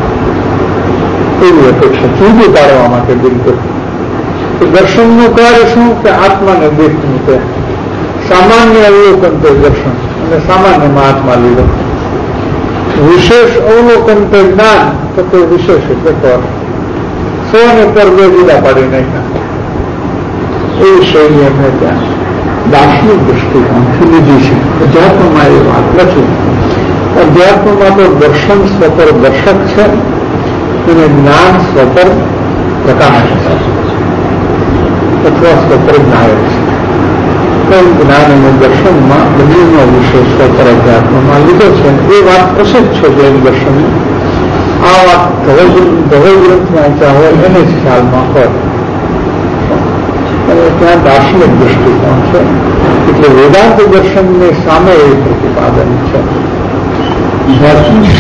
Speaker 2: એવી અપેક્ષા જુદું પાડવા માટે બિલકુલ. દર્શનનું કાર્ય શું? કે આત્માને દેખવું છે. સામાન્ય અવલોકન તે દર્શન અને સામાન્યમાં આત્મા લીધો. વિશેષ અવલોકન તે જ્ઞાન તો તે વિશેષ એટલે પર. સો અને પર બે જુદા પાડી નાખ્યા. એવી શૈલી એમને ત્યાં દાર્શનિક દૃષ્ટિકોણથી લીધી છે. અધ્યાત્મમાં એ વાત નથી. અધ્યાત્મમાં તો દર્શન સ્વતર દર્શક છે અને જ્ઞાન સ્વતર પ્રકાશક છે અથવા સ્વતર જ્ઞાયક છે. પણ જ્ઞાન અને દર્શનમાં બંનેનો વિષય સ્વતર અધ્યાત્મમાં લીધો છે. એ વાત પ્રસિદ્ધ છે જૈન દર્શનની. આ વાત ધવલ ગ્રંથમાં વાંચ્યા હોય એને જ ખ્યાલમાં હોય. અને ત્યાં દાર્શનિક દૃષ્ટિકોણ છે. એટલે વેદાંત દર્શનની સામે એ પ્રતિપાદન છે. દાર્શનિક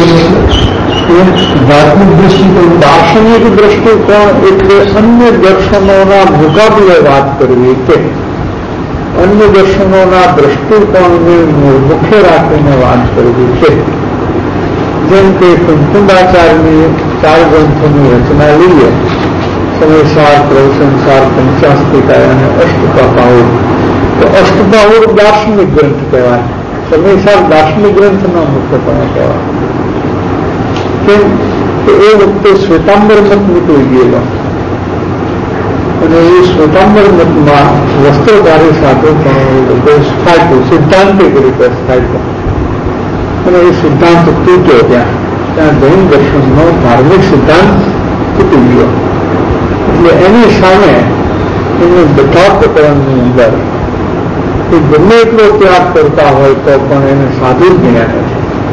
Speaker 2: દૃષ્ટિકોણ દાર્શનિક દૃષ્ટિકોણ એટલે અન્ય દર્શનોના મુકાબલે વાત કરવી તે અન્ય દર્શનોના દૃષ્ટિકોણને મુખ્ય રાખીને વાત કરવી છે. જેમ કે કુંકુંડાચાર્યની ચાર ગ્રંથોની રચના લઈએ, સમયસાર, પ્રવચનસાર, પંચાસ્તિકા અને અષ્ટપાહુર. તો અષ્ટપાહુર દાર્શનિક ગ્રંથ કહેવાય. સમયસાર દાર્શનિક ગ્રંથનો મુખ્યપણે કહેવાય. કેમ કે એ વખતે શ્વેતાંબર મત નીકળી ગયેલો અને એ શ્વેતાંબર મતમાં વસ્ત્રધારી સાથે પણ સ્થાપ્યું, સિદ્ધાંતિક રીતે સ્થાપ્યું અને એ સિદ્ધાંત તૂટ્યો. ત્યાં ત્યાં જૈન દર્શનનો ધાર્મિક સિદ્ધાંત તૂટી ગયો. એટલે એની સામે એને બધા પ્રકરણની અંદર એ ગમે એટલો ત્યાગ કરતા હોય તો પણ એને સાધુ જ જ્ઞાન નથી.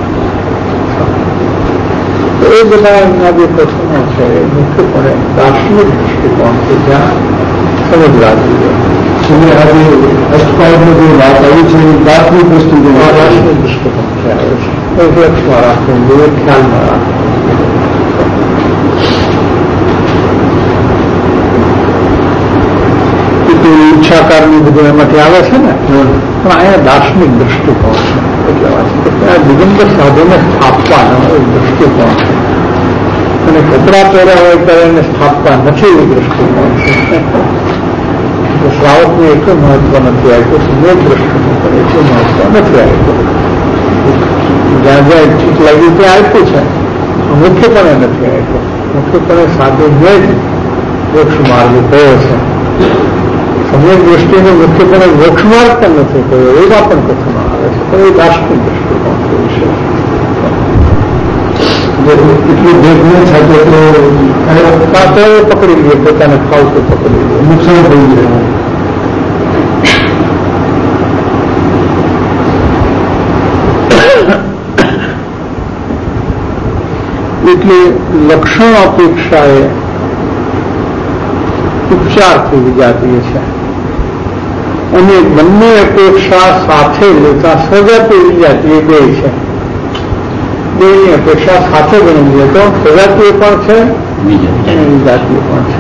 Speaker 2: તો એ બધા એમના જે પ્રશ્નો છે એ મુખ્યપણે દાર્શનિક દૃષ્ટિકોણથી ત્યાં સમજવા જોઈએ. તમે આજે અષ્ટપાયમાં જે વાત આવી છે એ દાર્શનિક દૃષ્ટિકોણ દાર્શનિક દૃષ્ટિકોણથી આવે છે. એ લક્ષમાં રાખવું જોઈએ, ખ્યાલમાં રાખવું. ઈચ્છાકારની બધું એમાંથી આવે છે ને, પણ અહીંયા દાર્શનિક દૃષ્ટિકોણ છે. એટલે વાત છે ત્યાં દિગંબર સાધુને સ્થાપવાનો એ દૃષ્ટિકોણ છે અને કપડા પહેર્યા હોય ત્યારે એને સ્થાપવા નથી એવી દૃષ્ટિકોણ છે. શ્રાવકને એટલું મહત્વ નથી આપ્યું, સુમેધ દૃષ્ટિકોણ પણ એટલું મહત્વ નથી આપ્યું. જ્યાં જ્યાં ઠીક લાગ્યું ત્યાં આપ્યું છે, મુખ્યપણે નથી આપ્યું. મુખ્યપણે સાધુને જ મોક્ષ માર્ગ કયો છે. સમય દૃષ્ટિને મુખ્યપણે મોક્ષમાર્ગ પણ નથી કહ્યો, એવા પણ કથનમાં આવે છે. તો એ દાર્શનિક દૃષ્ટિકોણ વિશે એટલું ભેદ ન થાય તો પકડી લે, પોતાને ફાવતું પકડી લે, નુકસાન થઈ જાય. એટલે લક્ષણ અપેક્ષાએ ઉપચારથી વિજાતીય છે અને બંને અપેક્ષા સાથે લેતા સજાતીય વિજાતીય બે છે. બેની અપેક્ષા સાથે ગણી તો સજાતીય પણ છે અને વિજાતીય પણ છે.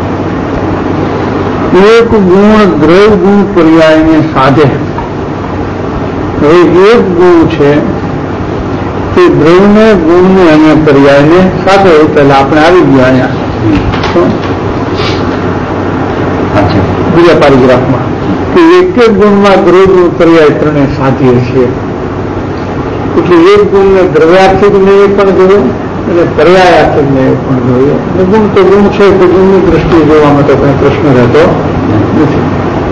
Speaker 2: એક ગુણ દ્રવ ગુણ પર્યાયને સાધે. હવે એક ગુણ છે તે દ્રવને ગુણને અને પર્યાયને સાથે. પહેલા આપણે આવી ગયા અહીંયા બીજા પેરેગ્રાફમાં કે એક એક ગુણમાં દ્રવ ગુણ પર્યાય ત્રણે સાધીએ છીએ. એટલે એક ગુણને દ્રવ્યાર્થિક ન્યાય પણ જોયો અને પર્યાયાર્થિક ન્યાય પણ જોયો. અને ગુણ તો ગુણ છે કે ગુણની દ્રષ્ટિએ જોવામાં તો કંઈ પ્રશ્ન રહેતો નથી.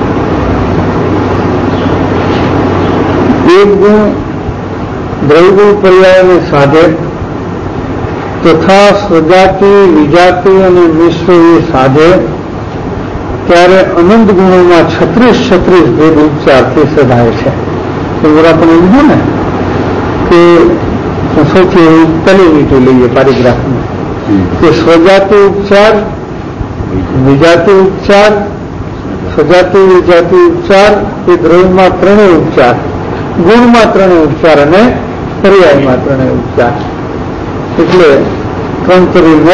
Speaker 2: એક ગુણ દ્રવ્યગુણ પર્યાયને સાધે તથા સ્વજાતિ વિજાતિ અને મિશ્ર એ સાધે ત્યારે અનંત ગુણોમાં છત્રીસ છત્રીસ ભેદ ઉપચારથી સધાય છે. તો આપણે લીધું ને કે સૌથી પહેલી લીટી લઈએ પારિગ્રાફમાં કે સ્વજાતિ ઉપચાર, વિજાતિ ઉપચાર, સ્વજાતિ વિજાતિ ઉપચાર એ દ્રવ્યમાં ત્રણેય ઉપચાર, ગુણમાં ત્રણેય ઉપચાર અને પર્યાયમાં ત્રણેય ઉપચાર. એટલે ત્રણ તરી નવ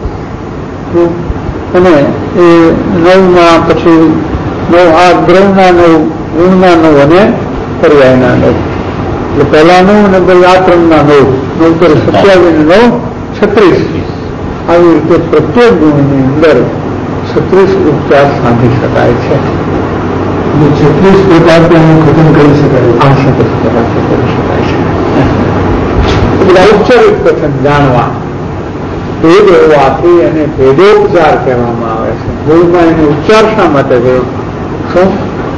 Speaker 2: અને એ નવમાં પછી નવ આ દ્રવના નવ, ગુણના નવ અને પર્યાયના નવ. એટલે પહેલા નવ અને પછી આ ત્રણના નવ, નવ તરી સત્યાવીસ નવ છત્રીસ. આવી રીતે પ્રત્યેક ગુણની અંદર છત્રીસ ઉપચાર સાધી શકાય છે. છત્રીસ પ્રકાર ખતમ કરી શકાય. આ છત્રીસ પ્રકારથી કરી શકાય છે. એટલે ઔપચારિક કથન જાણવા ભેદ હોવાથી એને ભેદોપચાર કહેવામાં આવે છે. મૂળમાં એને ઉપચાર શા માટે થયો? શું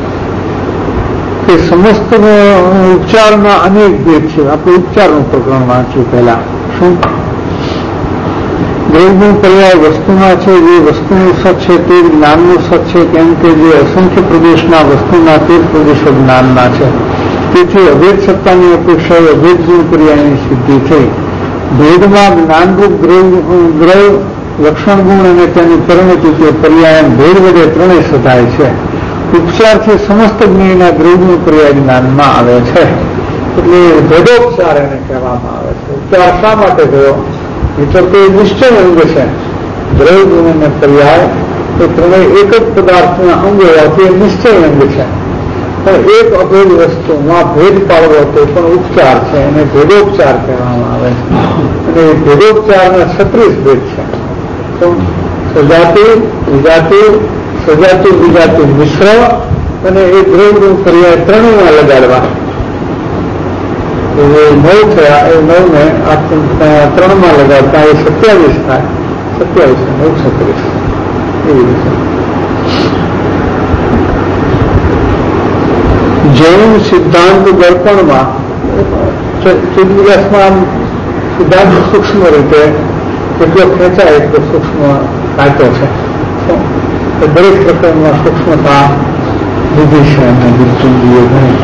Speaker 2: કે સમસ્ત ઉપચારમાં અનેક ભેદ છે. આપણે ઉપચારનું પ્રકરણ વાંચ્યું પહેલા. શું દ્રવ્યગુણ પર્યાય વસ્તુમાં છે, જે વસ્તુનું સત છે તે જ્ઞાનનું સત છે, કેમ કે જે અસંખ્ય પ્રદેશના વસ્તુના તે જ પ્રદેશો જ્ઞાનના છે. તેથી અભેદ સત્તાની અપેક્ષાએ અભેદ ગુણ પર્યાયની સિદ્ધિ થઈ. ભેદમાં જ્ઞાનરૂપ દ્રવ્ય લક્ષણ ગુણ અને તેની પરિણતિ તે પર્યાયન ભેદ વડે ત્રણેય સધાય છે. ઉપચારથી સમસ્ત જ્ઞાનના દ્રવ્યગુણ પર્યાય જ્ઞાનમાં આવે છે. એટલે ભેદોપચાર એને કહેવામાં આવે છે. ઉપચાર શા માટે થયો? મિત્ર તો એ નિશ્ચય અંગ છે. દ્રવ્યગુણ અને પર્યાય એ ત્રણેય એક જ પદાર્થના અંગ હોવાથી એ નિશ્ચય અંગ છે. પણ એક અભેદ વસ્તુમાં ભેદ પાડવો તે પણ ઉપચાર છે. એને ભેદોપચાર કહેવામાં આવે છે. અને એ ભેદોપચારના છત્રીસ ભેદ છે. સજાતિ વિજાતિ, સજાતિ વિજાતિ મિશ્ર અને એ દ્રવ્યગુણ પર્યાય ત્રણેયમાં લગાડવા. એ નવ થયા, એ નવને આ ત્રણમાં લગાડતા એ સત્યાવીસ થાય. સત્યાવીસ નવ છત્રીસ એવી રીતે. જૈન સિદ્ધાંત દર્પણમાં ચિદવિલાસમાં સિદ્ધાંત સૂક્ષ્મ રીતે એટલો ખેંચાય એટલો સૂક્ષ્મ કાઢ્યો છે. દરેક પ્રકારમાં સૂક્ષ્મતા લીધી છે અને બિલકુલ ઘણી.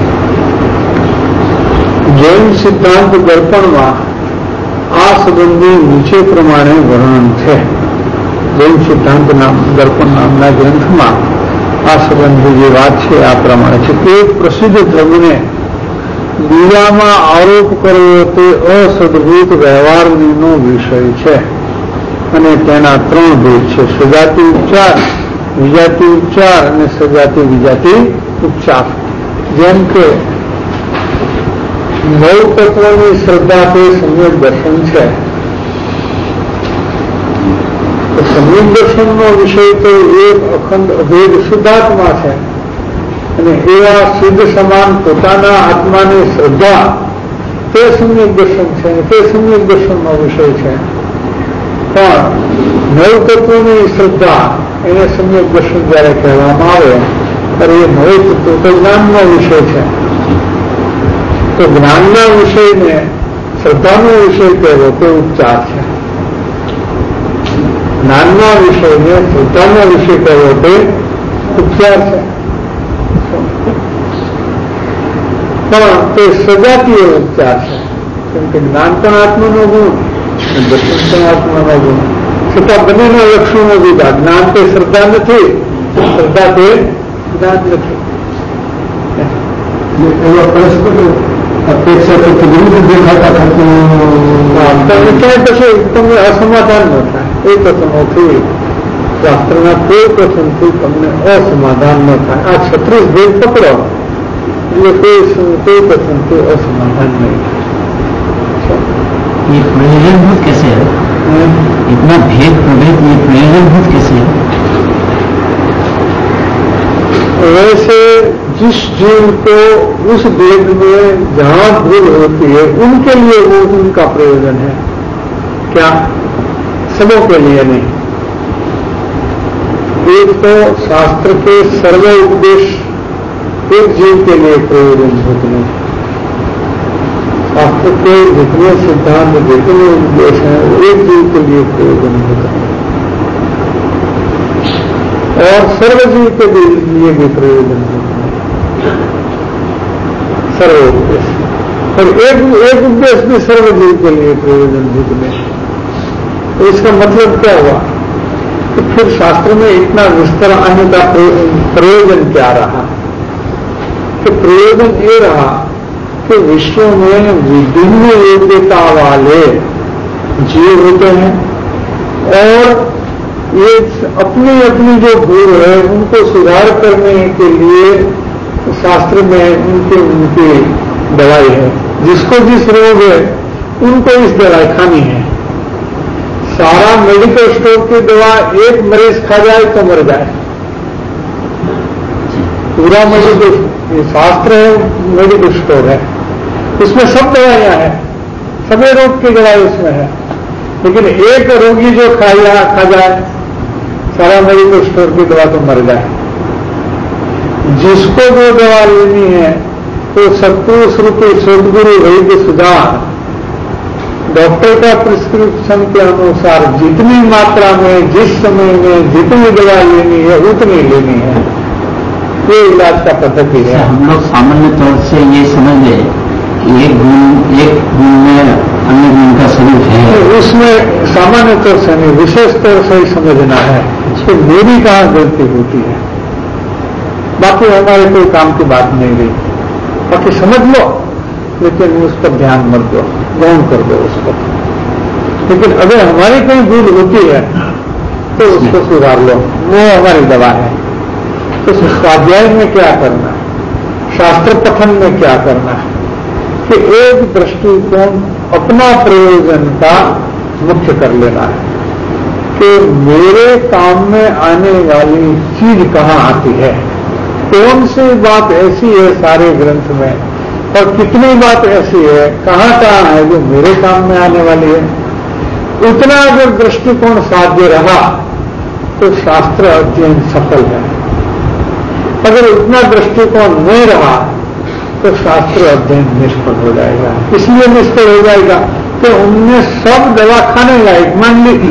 Speaker 2: જૈન સિદ્ધાંત દર્પણમાં આ સંબંધી નીચે પ્રમાણે વર્ણન છે. જૈન સિદ્ધાંત નામ દર્પણ નામના ગ્રંથમાં આ સંબંધી જે વાત છે આ પ્રમાણે છે કે એક પ્રસિદ્ધ ધર્મને બીજામાં આરોપ કરવો તે અસદભૂત વ્યવહારનો વિષય છે. અને તેના ત્રણ ભેદ છે: સજાતિ ઉપચાર, વિજાતિ ઉપચાર અને સજાતિ વિજાતિ ઉપચાર. જેમ કે નવ તત્વની શ્રદ્ધા તે સમ્યક દર્શન છે. તો સમ્યક દર્શનનો વિષય તો એક અખંડ અભેદ શુદ્ધાત્મા છે. અને એવા સિદ્ધ સમાન પોતાના આત્માની શ્રદ્ધા તે સમ્યક દર્શન છે. તે સમ્યક દર્શનનો વિષય છે. પણ નવ તત્વની શ્રદ્ધા એને સમ્યક દર્શન જયારે કહેવામાં આવે ત્યારે એ નવ તત્વ તો જ્ઞાનનો વિષય છે. તો જ્ઞાનના વિષયને શ્રદ્ધાનો વિષય કહેવો તે ઉપચાર છે. જ્ઞાનના વિષયને શ્રદ્ધાનો વિષય કહેવો તે ઉપચાર છે. પણ તે સજાતીય ઉપચાર છે. કેમ કે જ્ઞાન પણ આત્માનો ગુણ, દર્શન પણ આત્માનો ગુણ. છતાં બંનેના લક્ષણો જુદા. જ્ઞાન તે શ્રદ્ધા નથી, શ્રદ્ધા તે જ્ઞાન નથી. એવા પરસ્પર અપેક્ષા તો વિરુદ્ધ દેખાતા તમને ક્યાંય પછી તમને અસમાધાન ન થાય. એ કથનોથી શાસ્ત્રના કોઈ કથનથી તમને અસમાધાન ન થાય. આ છત્રીસ ભેદ પકડો એટલે કોઈ કોઈ કથનથી અસમાધાન નહીં.
Speaker 4: ये प्रयोजनभूत कैसे है? इतना भेद प्रभेद ये प्रयोजनभूत कैसे है?
Speaker 2: वैसे जिस जीव को उस भेद में जहां भूल होती है उनके लिए वो उनका प्रयोजन है, क्या सबों के लिए नहीं। एक तो शास्त्र के सर्व उपदेश एक जीव के लिए प्रयोजन होते हैं, शास्त्र के जितने सिद्धांत जितने उपदेश हैं वो एक जीव के लिए प्रयोजन होता है और सर्वजीव के लिए भी प्रयोजन होता है, सर्व उपदेश। और एक एक उपदेश भी सर्वजीव के लिए प्रयोजन होते हैं। तो इसका मतलब क्या हुआ कि फिर शास्त्र में इतना विस्तार आने का प्रयोजन क्या रहा? कि प्रयोजन ये रहा कि विश्व में विभिन्न योग्यता वाले जीव होते हैं और ये अपनी अपनी जो भूल है उनको सुधार करने के लिए शास्त्र में उनकी उनकी दवाई है। जिसको जिस रोग है उनको इस दवाई खानी है। सारा मेडिकल स्टोर की दवा एक मरीज खा जाए तो मर जाए, पूरा मेडिकल शास्त्र है, मेडिकल स्टोर है, उसमें सब दवाइयां हैं, सभी रोग की दवाई उसमें है। लेकिन एक रोगी जो खाया खा जाए सारा मेडिकल स्टोर की दवा तो मर जाए। जिसको जो दवा लेनी है तो सत्पुरुष रूपी सदगुरु वैद्य सुधा डॉक्टर का प्रिस्क्रिप्शन के अनुसार जितनी मात्रा में जिस समय में जितनी दवा लेनी है उतनी लेनी है, ये इलाज का पद्धति है।
Speaker 4: हम लोग सामान्य तौर से ये समझ लें कि एक गुण एक गुण में अन्य गुण का स्वरूप है,
Speaker 2: उसमें सामान्य तौर से नहीं विशेष तौर से ही समझना है कि मेरी कहाँ गलती होती है। बाकी हमारे कोई काम की बात नहीं रही, बाकी समझ लो लेकिन उस पर ध्यान मत दो, गौण कर दो उसको। लेकिन अगर हमारी कोई भूल होती है तो उसको सुधार लो, वो हमारी दवा है। तो स्वाध्याय में क्या करना है, शास्त्र पठन में क्या करना है कि एक दृष्टिकोण अपना प्रयोजन का मुख्य कर लेना है कि मेरे काम में आने वाली चीज कहां आती है, कौन सी बात ऐसी है सारे ग्रंथ में और कितनी बात ऐसी है, कहां कहां है जो मेरे काम में आने वाली है। उतना अगर दृष्टिकोण साध्य रहा तो शास्त्र अध्ययन सफल है। अगर उतना दृष्टिकोण नहीं रहा तो शास्त्र अध्ययन निष्फल हो जाएगा। इसलिए निष्फल हो जाएगा कि उनने सब दवा खाने लायक मान ली,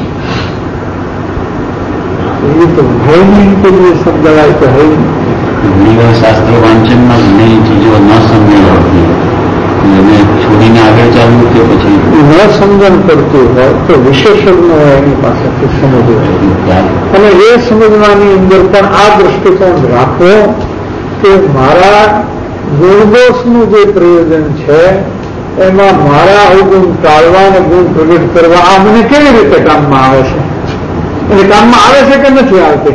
Speaker 2: ये तो है नहीं, इनके लिए सब दवाई तो है ही।
Speaker 4: शास्त्र वांचन में नई चीजों न समझ होती है, छोड़ीने आगे चालू के પછી
Speaker 2: ન સમજણ કરતું હોય તો વિશેષજ્ઞો હોય એની પાસેથી સમજવું અને એ સમજવાની અંદર પણ આ દૃષ્ટિકોણ રાખવો કે મારા ગુણદોષનું જે પ્રયોજન છે એમાં મારા અવગુણ ટાળવા અને ગુણ પ્રગટ કરવા આ મને કેવી રીતે કામમાં આવે છે, એટલે કામમાં આવે છે કે નથી આવતી,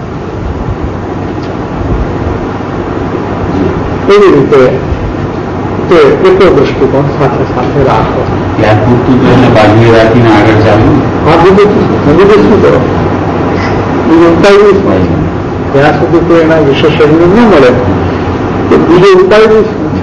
Speaker 2: એવી રીતે તે એકો દૃષ્ટિકોણ સાથે સાથે રાખો.
Speaker 4: ત્યાર પૂરતું તો એને બાજુએ રાખીને આગળ ચાલવું.
Speaker 2: હા, બીજું બીજું શું કરો, બીજું ઉપાય શું છે? ત્યાં સુધી કોઈ એના વિશેષજ્ઞ ન મળે તો બીજો ઉપાય શું છે?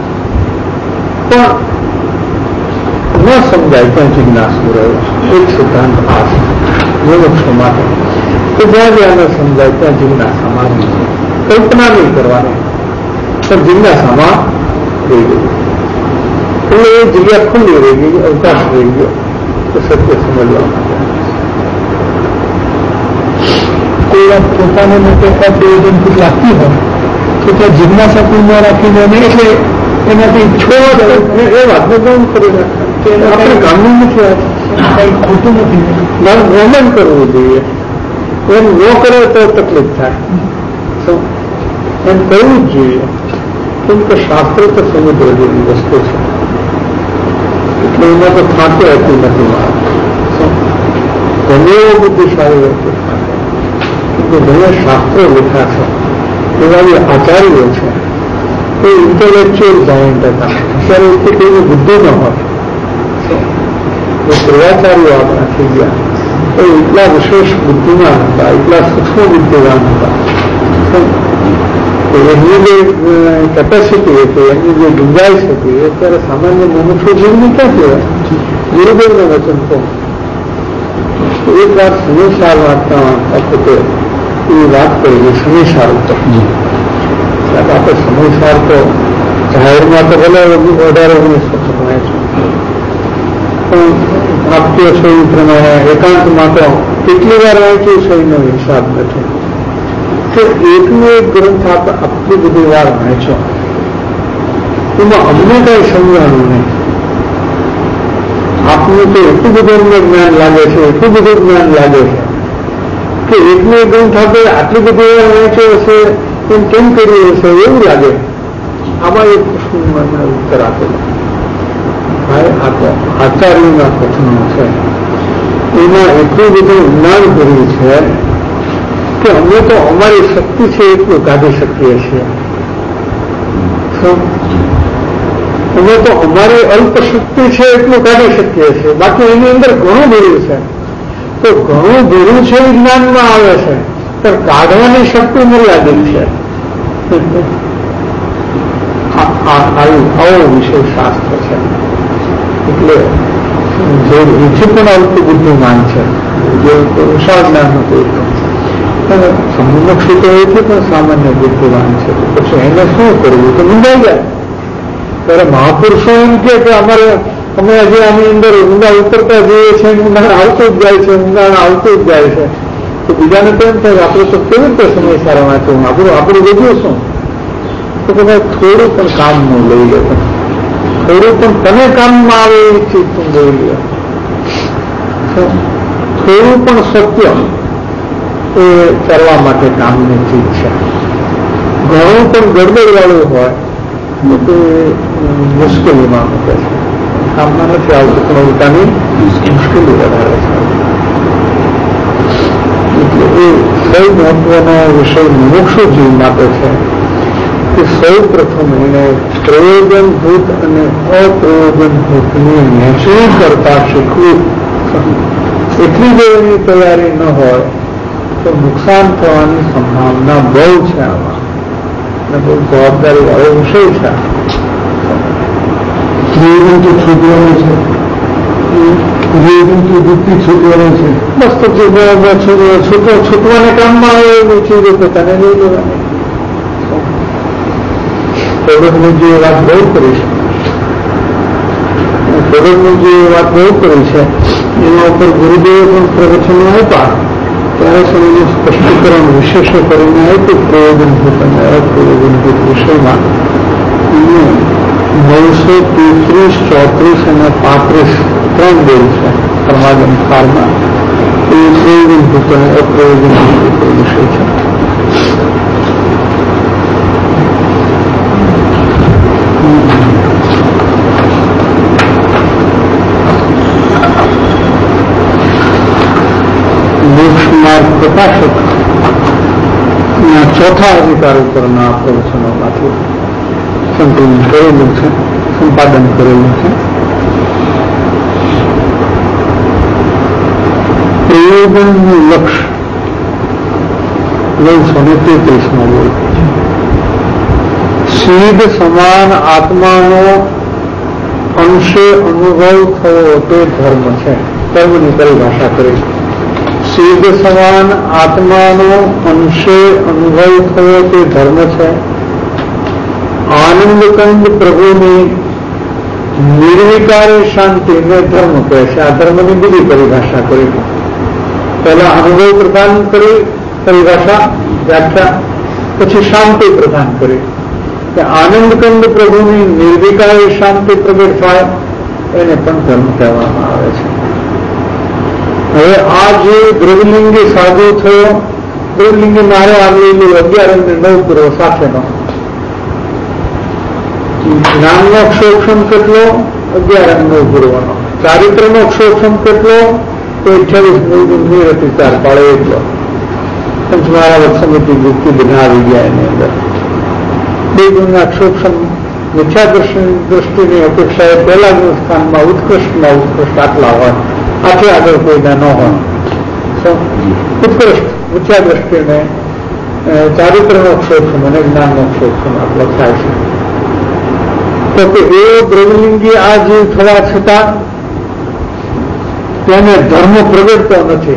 Speaker 2: પણ ન સમજાય ત્યાં જિજ્ઞાસુ રહ્યો. એક સિદ્ધાંત આ છે મોક્ષ માટે તો જ્યાં જ્યાં ન સમજાય ત્યાં જિજ્ઞાસા માનવી છે. કલ્પના નહીં કરવાની પણ જિજ્ઞાસામાં રહી ગઈ એટલે એ જગ્યા ખુલ્લી રહી ગઈ, અવકાશ રહી ગયો તો સત્ય સમજવા માટે. કોઈ વાત પોતાને માટે કાંઈ પ્રયોજનથી લાગતી હોય તો ત્યાં જિજ્ઞાસા પૂર્ણ રાખીને એને એટલે એનાથી છોડ એ વાતને ગૌણ કરી નાખે આપણે કામનું નથી, કંઈ ખોટું નથી, વર્ણન કરવું જોઈએ. એમ ન કરે તો તકલીફ થાય, એમ કરવું જ જોઈએ. કેમ કે શાસ્ત્ર તો સમુદ્ર જેવી વસ્તુ છે એટલે એમાં તો ફાંકે હતી નથી મારે ગમે એવો બુદ્ધિશાળી વ્યક્તિ ફાંકે. કેમકે ઘણા શાસ્ત્રો લખ્યા છે, એવા જે આચાર્યો છે એ ઇન્ટેલેક્ચ્યુઅલ જાયન્ટ હતા, અત્યારે એટલી કોઈ બુદ્ધિ ન હોય. એ પૂર્વાચાર્યો આપણા થઈ ગયા એ એટલા વિશેષ બુદ્ધિમાન હતા, એટલા સૂક્ષ્મ બુદ્ધિવાન હતા. કે એમની જે કેપેસિટી હતી, એમની જે ગુંજાઈશ હતી, એ અત્યારે સામાન્ય મનુષ્ય જીવની ક્યાંથી હોય? ગુરુદેવના વચન તો એક વાર સમયસાર વાંચતા વખતે એ વાત કરી સમયસાર ઉપર આપણે સમયસાર તો જાહેરમાં તો ભલે અઢાર ઓગણીસ વખત વાંચો, પણ પ્રાપ્તિઓ સહી પ્રમાણે એકાંતમાં તો કેટલી વાર વાંચ્યું સહીનો હિસાબ નથી. તો એકનો એક ગ્રંથ આપણે આટલી બધી વાર વાંચો, એમાં અમને કઈ સમજાણું નહીં. આપનું તો એટલું બધું અમને જ્ઞાન લાગે છે, એટલું બધું જ્ઞાન લાગે છે કે એકનો એક ગ્રંથ આપણે આટલી બધી વાર વાંચ્યો હશે, એમ કેમ કર્યું હશે એવું લાગે. આમાં એક પ્રશ્ન ઉત્તર આપેલો, ભાઈ આ તો આચાર્યના કથનો છે, એમાં એટલું બધું જ્ઞાન કર્યું છે કે અમે તો અમારી શક્તિ છે એટલું કાઢી શકીએ છીએ. અમે તો અમારી અલ્પ શક્તિ છે એટલું કાઢી શકીએ છીએ, બાકી એની અંદર ઘણું ભર્યું છે. તો ઘણું ભર્યું છે એ જ્ઞાનમાં આવે છે, પણ કાઢવાની શક્તિ મર્યાદિત છે. આવો વિષય શાસ્ત્ર છે. એટલે જે વિધિ પણ અલ્પ બુદ્ધિમાન છે, જે વિશાળ જ્ઞાન હતું સમુક્ષિત એથી પણ સામાન્ય બુદ્ધિમાન છે. પછી એને શું કરવું તો મૂંઝાઈ જાય. ત્યારે મહાપુરુષો એમ કે અમારે અમે હજી આની અંદર ઊંડા ઉતરતા જઈએ છીએ, ઊંડાણ આવતું જ જાય છે, ઊંડાણ આવતું જ જાય છે. તો બીજાને તો એમ થાય આપણે તો કેવી રીતે સમય સારા વાંચવું, આપણું આપણું વધ્યું શું? તો તમે થોડું પણ કામ ન લઈ લે, થોડું પણ તને કામમાં આવે એવી ચીજ તું લઈ લે. થોડું પણ સત્ય એ કરવા માટે કામની ચીજ છે. ઘણું પણ ગડબડવાળું હોય તો તે મુશ્કેલીમાં મૂકે છે, કામમાં નથી આવતું, પણ ઉલટાની મુશ્કેલી વધારે છે. એટલે એ બહુ મહત્વનો વિષય મોક્ષો જીવ માટે છે કે સૌ પ્રથમ એને પ્રયોજનભૂત અને અપ્રયોજનભૂતની વહેંચણી કરતા શીખવું. એટલી જો એની તૈયારી ન હોય તો નુકસાન થવાની સંભાવના બહુ છે આમાં, અને બહુ જવાબદારી વાળો વિષય છે. પ્રયોજન તો છૂટવાનું છે, પ્રયોજન તો વૃત્તિ છૂટવાનું છે. બસ તો છૂટો છૂટવાને કામમાં આવે એવી ચીજો તો તને નહીં લેવાની. પ્રોડક્ટની જે વાત બહુ કરી છે, પ્રોડક્ટની જે વાત બહુ કરી છે એના ઉપર ગુરુદેવે પણ પ્રવચનો આપ્યા, ત્યારે સમયનું સ્પષ્ટીકરણ વિશેષો કરીને આપ્યું પ્રયોજનભૂત અને અપ્રયોજનભૂત વિષયમાં. નવસો તેત્રીસ, ચોત્રીસ અને પાંત્રીસ ત્રણ બેલ છે પરમાગમ કાળમાં. એ પ્રયોજનભૂત અને અપ્રયોજનભૂત વિષય છે. પ્રકાશક ચોથા અધિકાર ઉપરના પ્રવચનોમાંથી સંકલન કરેલું છે, સંપાદન કરેલું છે. પ્રયોજનનું લક્ષ્ય નવસો ને તેત્રીસમાં બોલ. સીધ સમાન આત્માનો અંશે અનુભવ થયો તે ધર્મ છે. ધર્મની પરિભાષા કરી છે. સીધ સમાન આત્માનો અંશે અનુભવ થયો તે ધર્મ છે. આનંદકંદ પ્રભુની નિર્વિકારી શાંતિને ધર્મ કહે છે. આ ધર્મની બીજી પરિભાષા કરી. પહેલા અનુભવ પ્રદાન કરી પરિભાષા વ્યાખ્યા, પછી શાંતિ પ્રદાન કરી કે આનંદકંદ પ્રભુની નિર્વિકારી શાંતિ પ્રગટ થાય એને પણ ધર્મ કહેવામાં આવે છે. હવે આ જે દ્રવલિંગી સાધુ થયો, દ્રવલિંગી મારે આવેલું અગિયાર અને નવ પૂર્વ સાથેનો જ્ઞાનનો ક્ષોક્ષમ કેટલો? અગિયાર અને નવ પૂર્વનો. ચારિત્રનો ક્ષોક્ષમ કેટલો? તો અઠ્યાવીસ નવ અતિચાર પાડે એટલો. પંચમહારાવત સમિતિ વૃત્તિ બધા આવી ગયા એની અંદર. બે ગુણના ક્ષોક્ષમ મિથ્યા દર્શન દ્રષ્ટિની અપેક્ષાએ પહેલા જ સ્થાનમાં ઉત્કૃષ્ટમાં ઉત્કૃષ્ટ આટલા હોય, આથી આગળ કોઈના ન હોય. ઉત્કૃષ્ટ મિથ્યા દ્રષ્ટિને ચારિત્રનો ક્ષોત્રમ અને જ્ઞાનનો ક્ષોત્રમ આટલો થાય છે. તો કે એ દ્રવ્યલિંગી આ જીવ થવા છતાં તેને ધર્મ પ્રગટતો નથી.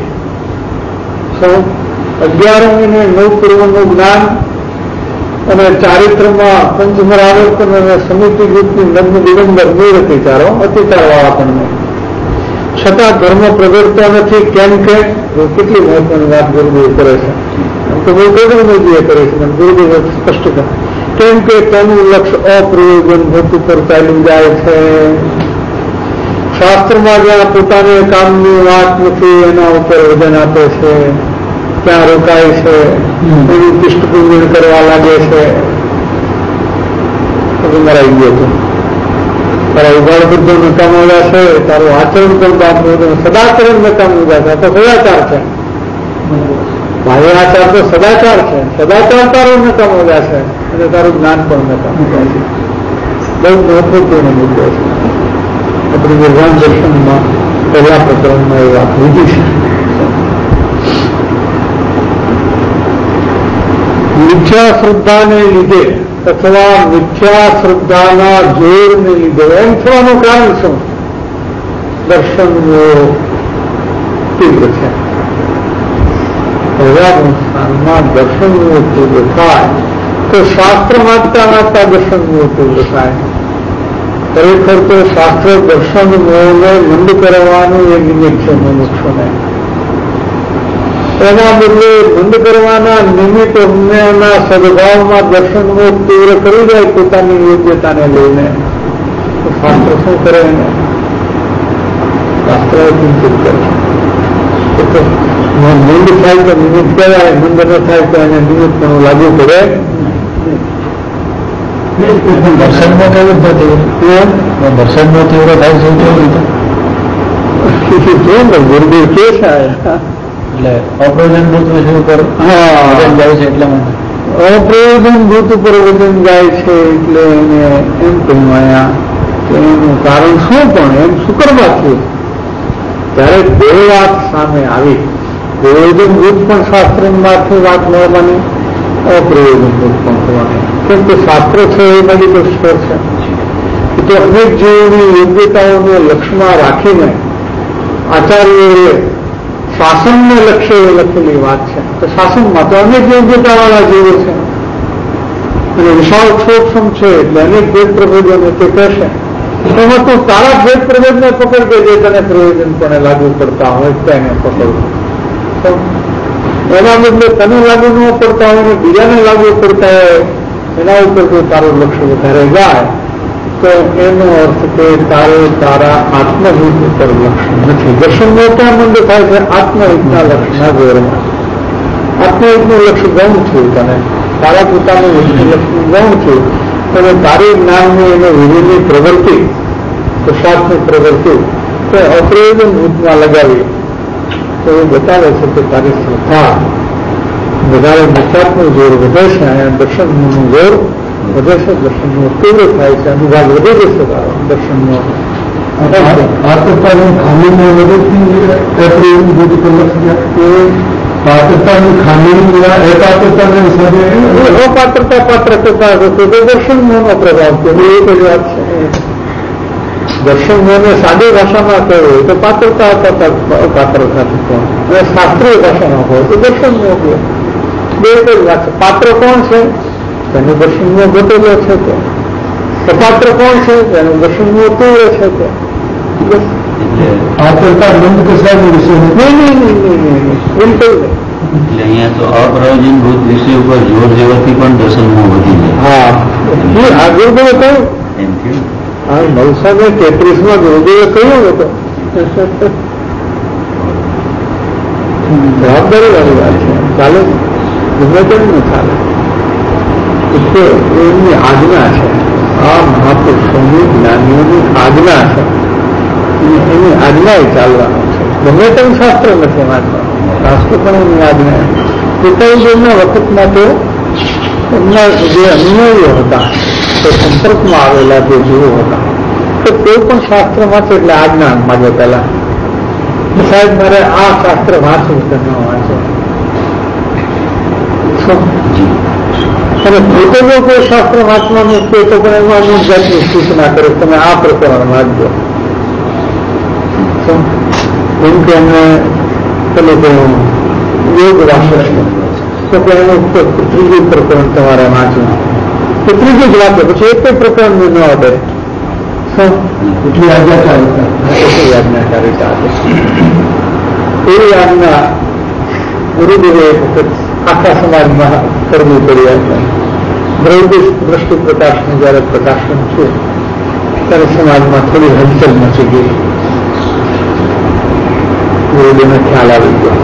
Speaker 2: અગિયાર અંગને નવ પૂર્વનું જ્ઞાન અને ચારિત્રમાં પંચમરાવર્તન અને સમિતિ વૃત્તિ નગ્ન દિગંબર નિવૃત્તિ ચારો અતિચારવાળાપણને છતાં ધર્મ પ્રગટતો નથી. કેમ કે કેટલી મહત્વની વાત ગુરુદેવ કરે છે, તો બહુ ગૌરવજીએ કરે છે, ગુરુદેવ સ્પષ્ટ કરે. કેમ કે તેનું લક્ષ્ય અપ્રયોજન ભૂત ઉપર ચાલી જાય છે. શાસ્ત્રમાં જ્યાં પોતાને કામની વાત નથી એના ઉપર વજન આપે છે, ત્યાં રોકાય છે, એનું પૃષ્ઠપૂજન કરવા લાગે છે. મરાઈ ગયો હતો, તારા ઉગાડ બધું નકામો છે, તારું આચરણ પણ બાપનું સદાચરણ નકામું જશે તો સદાચાર છે. ભાઈ આચાર તો સદાચાર છે, સદાચાર તારો નકામો જશે અને તારું જ્ઞાન પણ નકામું જાય છે. બહુ મહત્વપૂર્ણ મુદ્દો છે. આપણી નિર્વાણ દર્શનમાં પહેલા પ્રકરણમાં એ વાત લીધી છે. મિથ્યા શ્રદ્ધાને લીધે અથવા મિથ્યા શ્રદ્ધાના જોરને લીધે એમ થવાનું કારણ શું? દર્શનનો તીવ્ર છે. ભગવાન સ્થાનમાં દર્શનનો તીવ્ર થાય તો શાસ્ત્ર વાંચતા વાંચતા દર્શનનો તીવ્ર થાય. ખરેખર તો શાસ્ત્ર દર્શન મોહને મંદ કરવાનું એ નિમિત્ત છે મનુષ્યને. એના બદલે બંધ કરવાના નિમિત્ત એના સદભાવમાં દર્શનનો તીવ્ર કરી જાય પોતાની યોગ્યતાને લઈને, તો શાસ્ત્ર શું કરે એને? શાસ્ત્ર ચિંતિત કરે. મંદ થાય તો નિમિત્ત કહેવાય, મંદ ન થાય તો એને નિમિત્ત પણ લાગુ પડે. દર્શનમાં કેવું થતું? દર્શનનો તીવ્ર થાય છે કેવી રીતે? ગુરુદેવ કે છે એટલે અપ્રયોજનભૂત વિષય ઉપર વજન જાય છે. એટલા માટે અપ્રયોજનભૂત ઉપર વજન જાય છે એટલે એને એમ કહેવાયા કે એનું કારણ શું? પણ એમ શું કરવાથી ત્યારે બે વાત સામે આવી. પ્રયોજનભૂત પણ શાસ્ત્રમાંથી વાત મળવાની, અપ્રયોજનભૂત પણ થવાની. કેમ કે શાસ્ત્ર છે એ બધી તો સ્તર છે. તો અનેક જીવોની યોગ્યતાઓને લક્ષ્યમાં રાખીને આચાર્યોએ શાસનને લક્ષ્ય લખેલી વાત છે. તો શાસનમાં તો અનેક યોગ્યતાવાળા જીવો છે અને વિશાળ ક્ષોક્ષમ છે એટલે અનેક ભેદ પ્રભેદોને તે કહેશે. એમાં તું તારા ભેદ પ્રભેદને પકડ કે જે તને પ્રયોજનપણે લાગુ પડતા હોય તેને પકડવું. એના બદલે તને લાગુ ન પડતા હોય ને બીજાને લાગુ પડતા હોય એના ઉપર જો તારું લક્ષ્ય વધારે જાય તો એનો અર્થ કે તારે તારા આત્મહિત ઉપર લક્ષ્ય નથી. દર્શનનો ત્યાં મંદ થાય છે આત્મહિતના લક્ષ્યના જોરમાં. આત્મહિતનું લક્ષ્ય ગૌણ થયું તને, તારા પોતાનું લક્ષ્ય ગૌણ થયું અને તારી જ્ઞાનની એને વિધિની પ્રવૃત્તિ, પુરુષાર્થની પ્રવૃત્તિ તે અપ્રયોજન ભૂતમાં લગાવી તો એ બતાવે છે કે તારી શ્રદ્ધા વધારે નિશ્ચાતનું જોર વધે છે અને દર્શનનું જોર વધે છે. દર્શનનો તીવ્ર થાય છે, અનુભાગ વધી જશે દર્શનનો. પાત્રતાની ખામીને પાત્રતાની ખામી અપાત્રતાને અપાત્રતા પાત્ર કરતા હશે તો દર્શન મોહનો પ્રભાવ છે. એ એક જ વાત છે. દર્શન મોહને સાદી ભાષામાં કહેવું તો પાત્રતા અપાત્રતા અને શાસ્ત્રીય ભાષામાં હોય તો દર્શન મોહ કહે. બે એક જ વાત છે. પાત્ર કોણ છે? તેનું દર્શનનો ઘટેલો છે તે. અપાત્ર કોણ છે? તેનું દર્શનનો તીવ્ર છે તે. પાત્રતા બંધ કસાય વિષય નહીં નહીં નહીં નહીં બિલકુલ નહીં.
Speaker 4: એટલે અહીંયા તો અપ્રયોજનભૂત વિષય ઉપર જોર દેવાથી પણ દર્શનમાં વધી જાય.
Speaker 2: હા આ ગુરુદેવે કહ્યું
Speaker 4: એમ થયું.
Speaker 2: હા નવસો ને તેત્રીસ માં ગુરુદેવે કહ્યું હતો. જવાબદારી વાળી વાત છે. ચાલે ગમે તેમ ન ચાલે. એટલે એમની આજ્ઞા છે. આ મહાપુરુષોની જ્ઞાનીઓની આજ્ઞા છે. એની આજ્ઞા એ ચાલવાનું છે. ગમે તેમ શાસ્ત્ર નથી વાંચવાનું. શાસ્ત્ર પણ એની આજ્ઞા પિતાજીના વખતમાં તો એમના જે અનુયાયીઓ હતા તે સંપર્કમાં આવેલા જે જીવો હતા તો તે પણ શાસ્ત્ર વાંચે એટલે આજ્ઞા માગે પહેલા સાહેબ મારે આ શાસ્ત્ર વાંચવું કે ન વાંચવું. અને પોતાનો કોઈ શાસ્ત્ર વાંચવાનું કે તો પણ એમાં અમુક જાતની સૂચના કરે તમે આ પ્રકરણ વાંચજો. જેમ કે એમને પેલું કહ્યું યોગ વાંચે તો કે એનું ત્રીજું પ્રકરણ તમારે વાંચવું તો ત્રીજું જ વાંચે પછી એક કોઈ પ્રકરણ ન આવે એટલી આજ્ઞાકારી આજ્ઞાકારિતા એવી આજ્ઞા ગુરુદેવે એક વખત આખા સમાજમાં કરવી પડી હતા. દ્રૌપદી દ્રષ્ટિ પ્રકાશનું જયારે પ્રકાશન છે ત્યારે સમાજમાં થોડી હલચલ મચી ગઈ. ગુરુદેવને ખ્યાલ આવી ગયો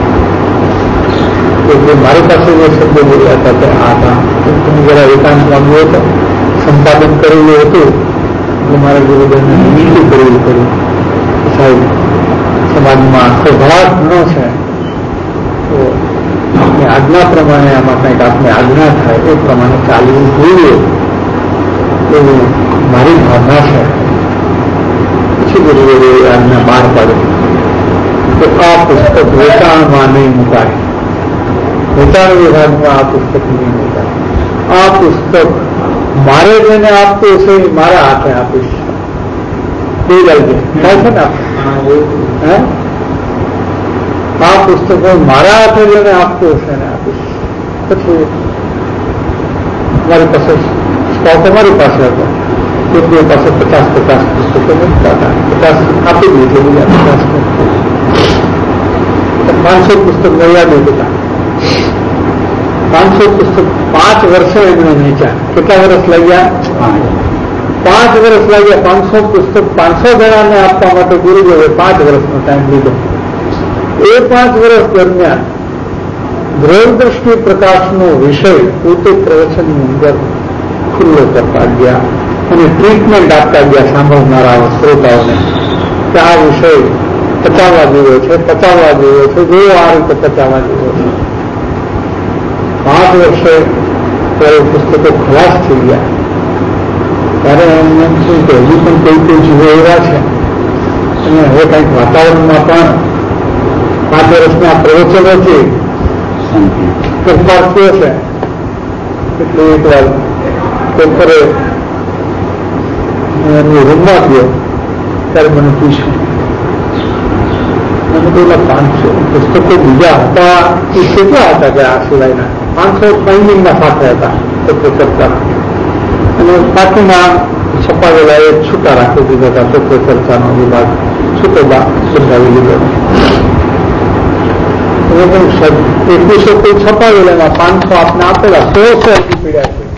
Speaker 2: કે મારી પાસે જે શબ્દો બોલ્યા હતા તે આ હતા તમે જરા એકાંતમાં ગયો હતો સંપાદન કરેલું હતું એટલે મારા ગુરુદેવને વિનંતી કરવી પડી સાહેબ સમાજમાં સ્વભાવ ઘણો છે તો આપની આજ્ઞા પ્રમાણે આમાં કંઈક આપને આજ્ઞા થાય એ પ્રમાણે ચાલવું જોઈએ એવું મારી ભાવના છે. પછી ગુરુદેવે આજ્ઞા બહાર પાડી તો આ પુસ્તક વેચાણમાં નહીં મુકાય, વેચાણ વિભાગમાં આ પુસ્તક નહીં મુકાય. આ પુસ્તક મારે જેને આપતું હશે એ મારા હાથે આપીશ. એ ગલતી થાય છે ને આપણે આ પુસ્તકો મારા હાથે જેને આપતું હશે ને આપીશ. પછી મારી પાસે સ્ટોક અમારી પાસે હતો એકની પાસે પચાસ પચાસ પુસ્તકો મૂકતા હતા. પચાસ આપી દીધું બીજા પચાસ પાંચસો પુસ્તક મર્યાદિત હતા. પાંચસો પુસ્તક પાંચ વર્ષે એમણે વેચ્યા. કેટલા વર્ષ લાગ્યા? પાંચ વર્ષ લાગ્યા. પાંચસો પુસ્તક પાંચસો જણાને આપવા માટે ગુરુદેવે પાંચ વર્ષનો ટાઈમ લીધો. એ પાંચ વર્ષ દરમિયાન દ્રૌપદી પ્રકાશનો વિષય પોતે પ્રવચનની અંદર ખુલ્લો કરતા ગયા અને ટ્રીટમેન્ટ આપતા ગયા સાંભળનારા શ્રોતાઓને કે આ વિષય પચાવવા જેવો છે, પચાવવા જેવો છે, જો આ રીતે પચાવવા જેવો છે. પાંચ વર્ષે ત્યારે પુસ્તકો ખલાસ થઈ ગયા ત્યારે એમને એમ શું કે હજુ પણ કોઈ કોઈ જીવો એવા છે અને હવે કંઈક વાતાવરણમાં પણ પાંચ વર્ષના પ્રવચનોથી ફેરફાર થયો છે. એટલે એક વાર પેપરે એમની રૂમમાં ગયો ત્યારે મને પૂછ્યું મને પેલા પાંચસો પુસ્તકો બીજા હતા એ કેટલા હતા કે આ સિવાયના પાંચસો બાઇન્ડિંગના સાથે હતા તત્વ ચર્ચા અને બાકીના છપાવેલા એ છૂટા રાખી દીધા હતા. તત્વ ચર્ચાનો વિભાગ છૂટો સમજાવી લીધો. એકવીસો કોઈ છપાવેલા પાંચસો આપને આપેલા સો સો પીડ્યા છે.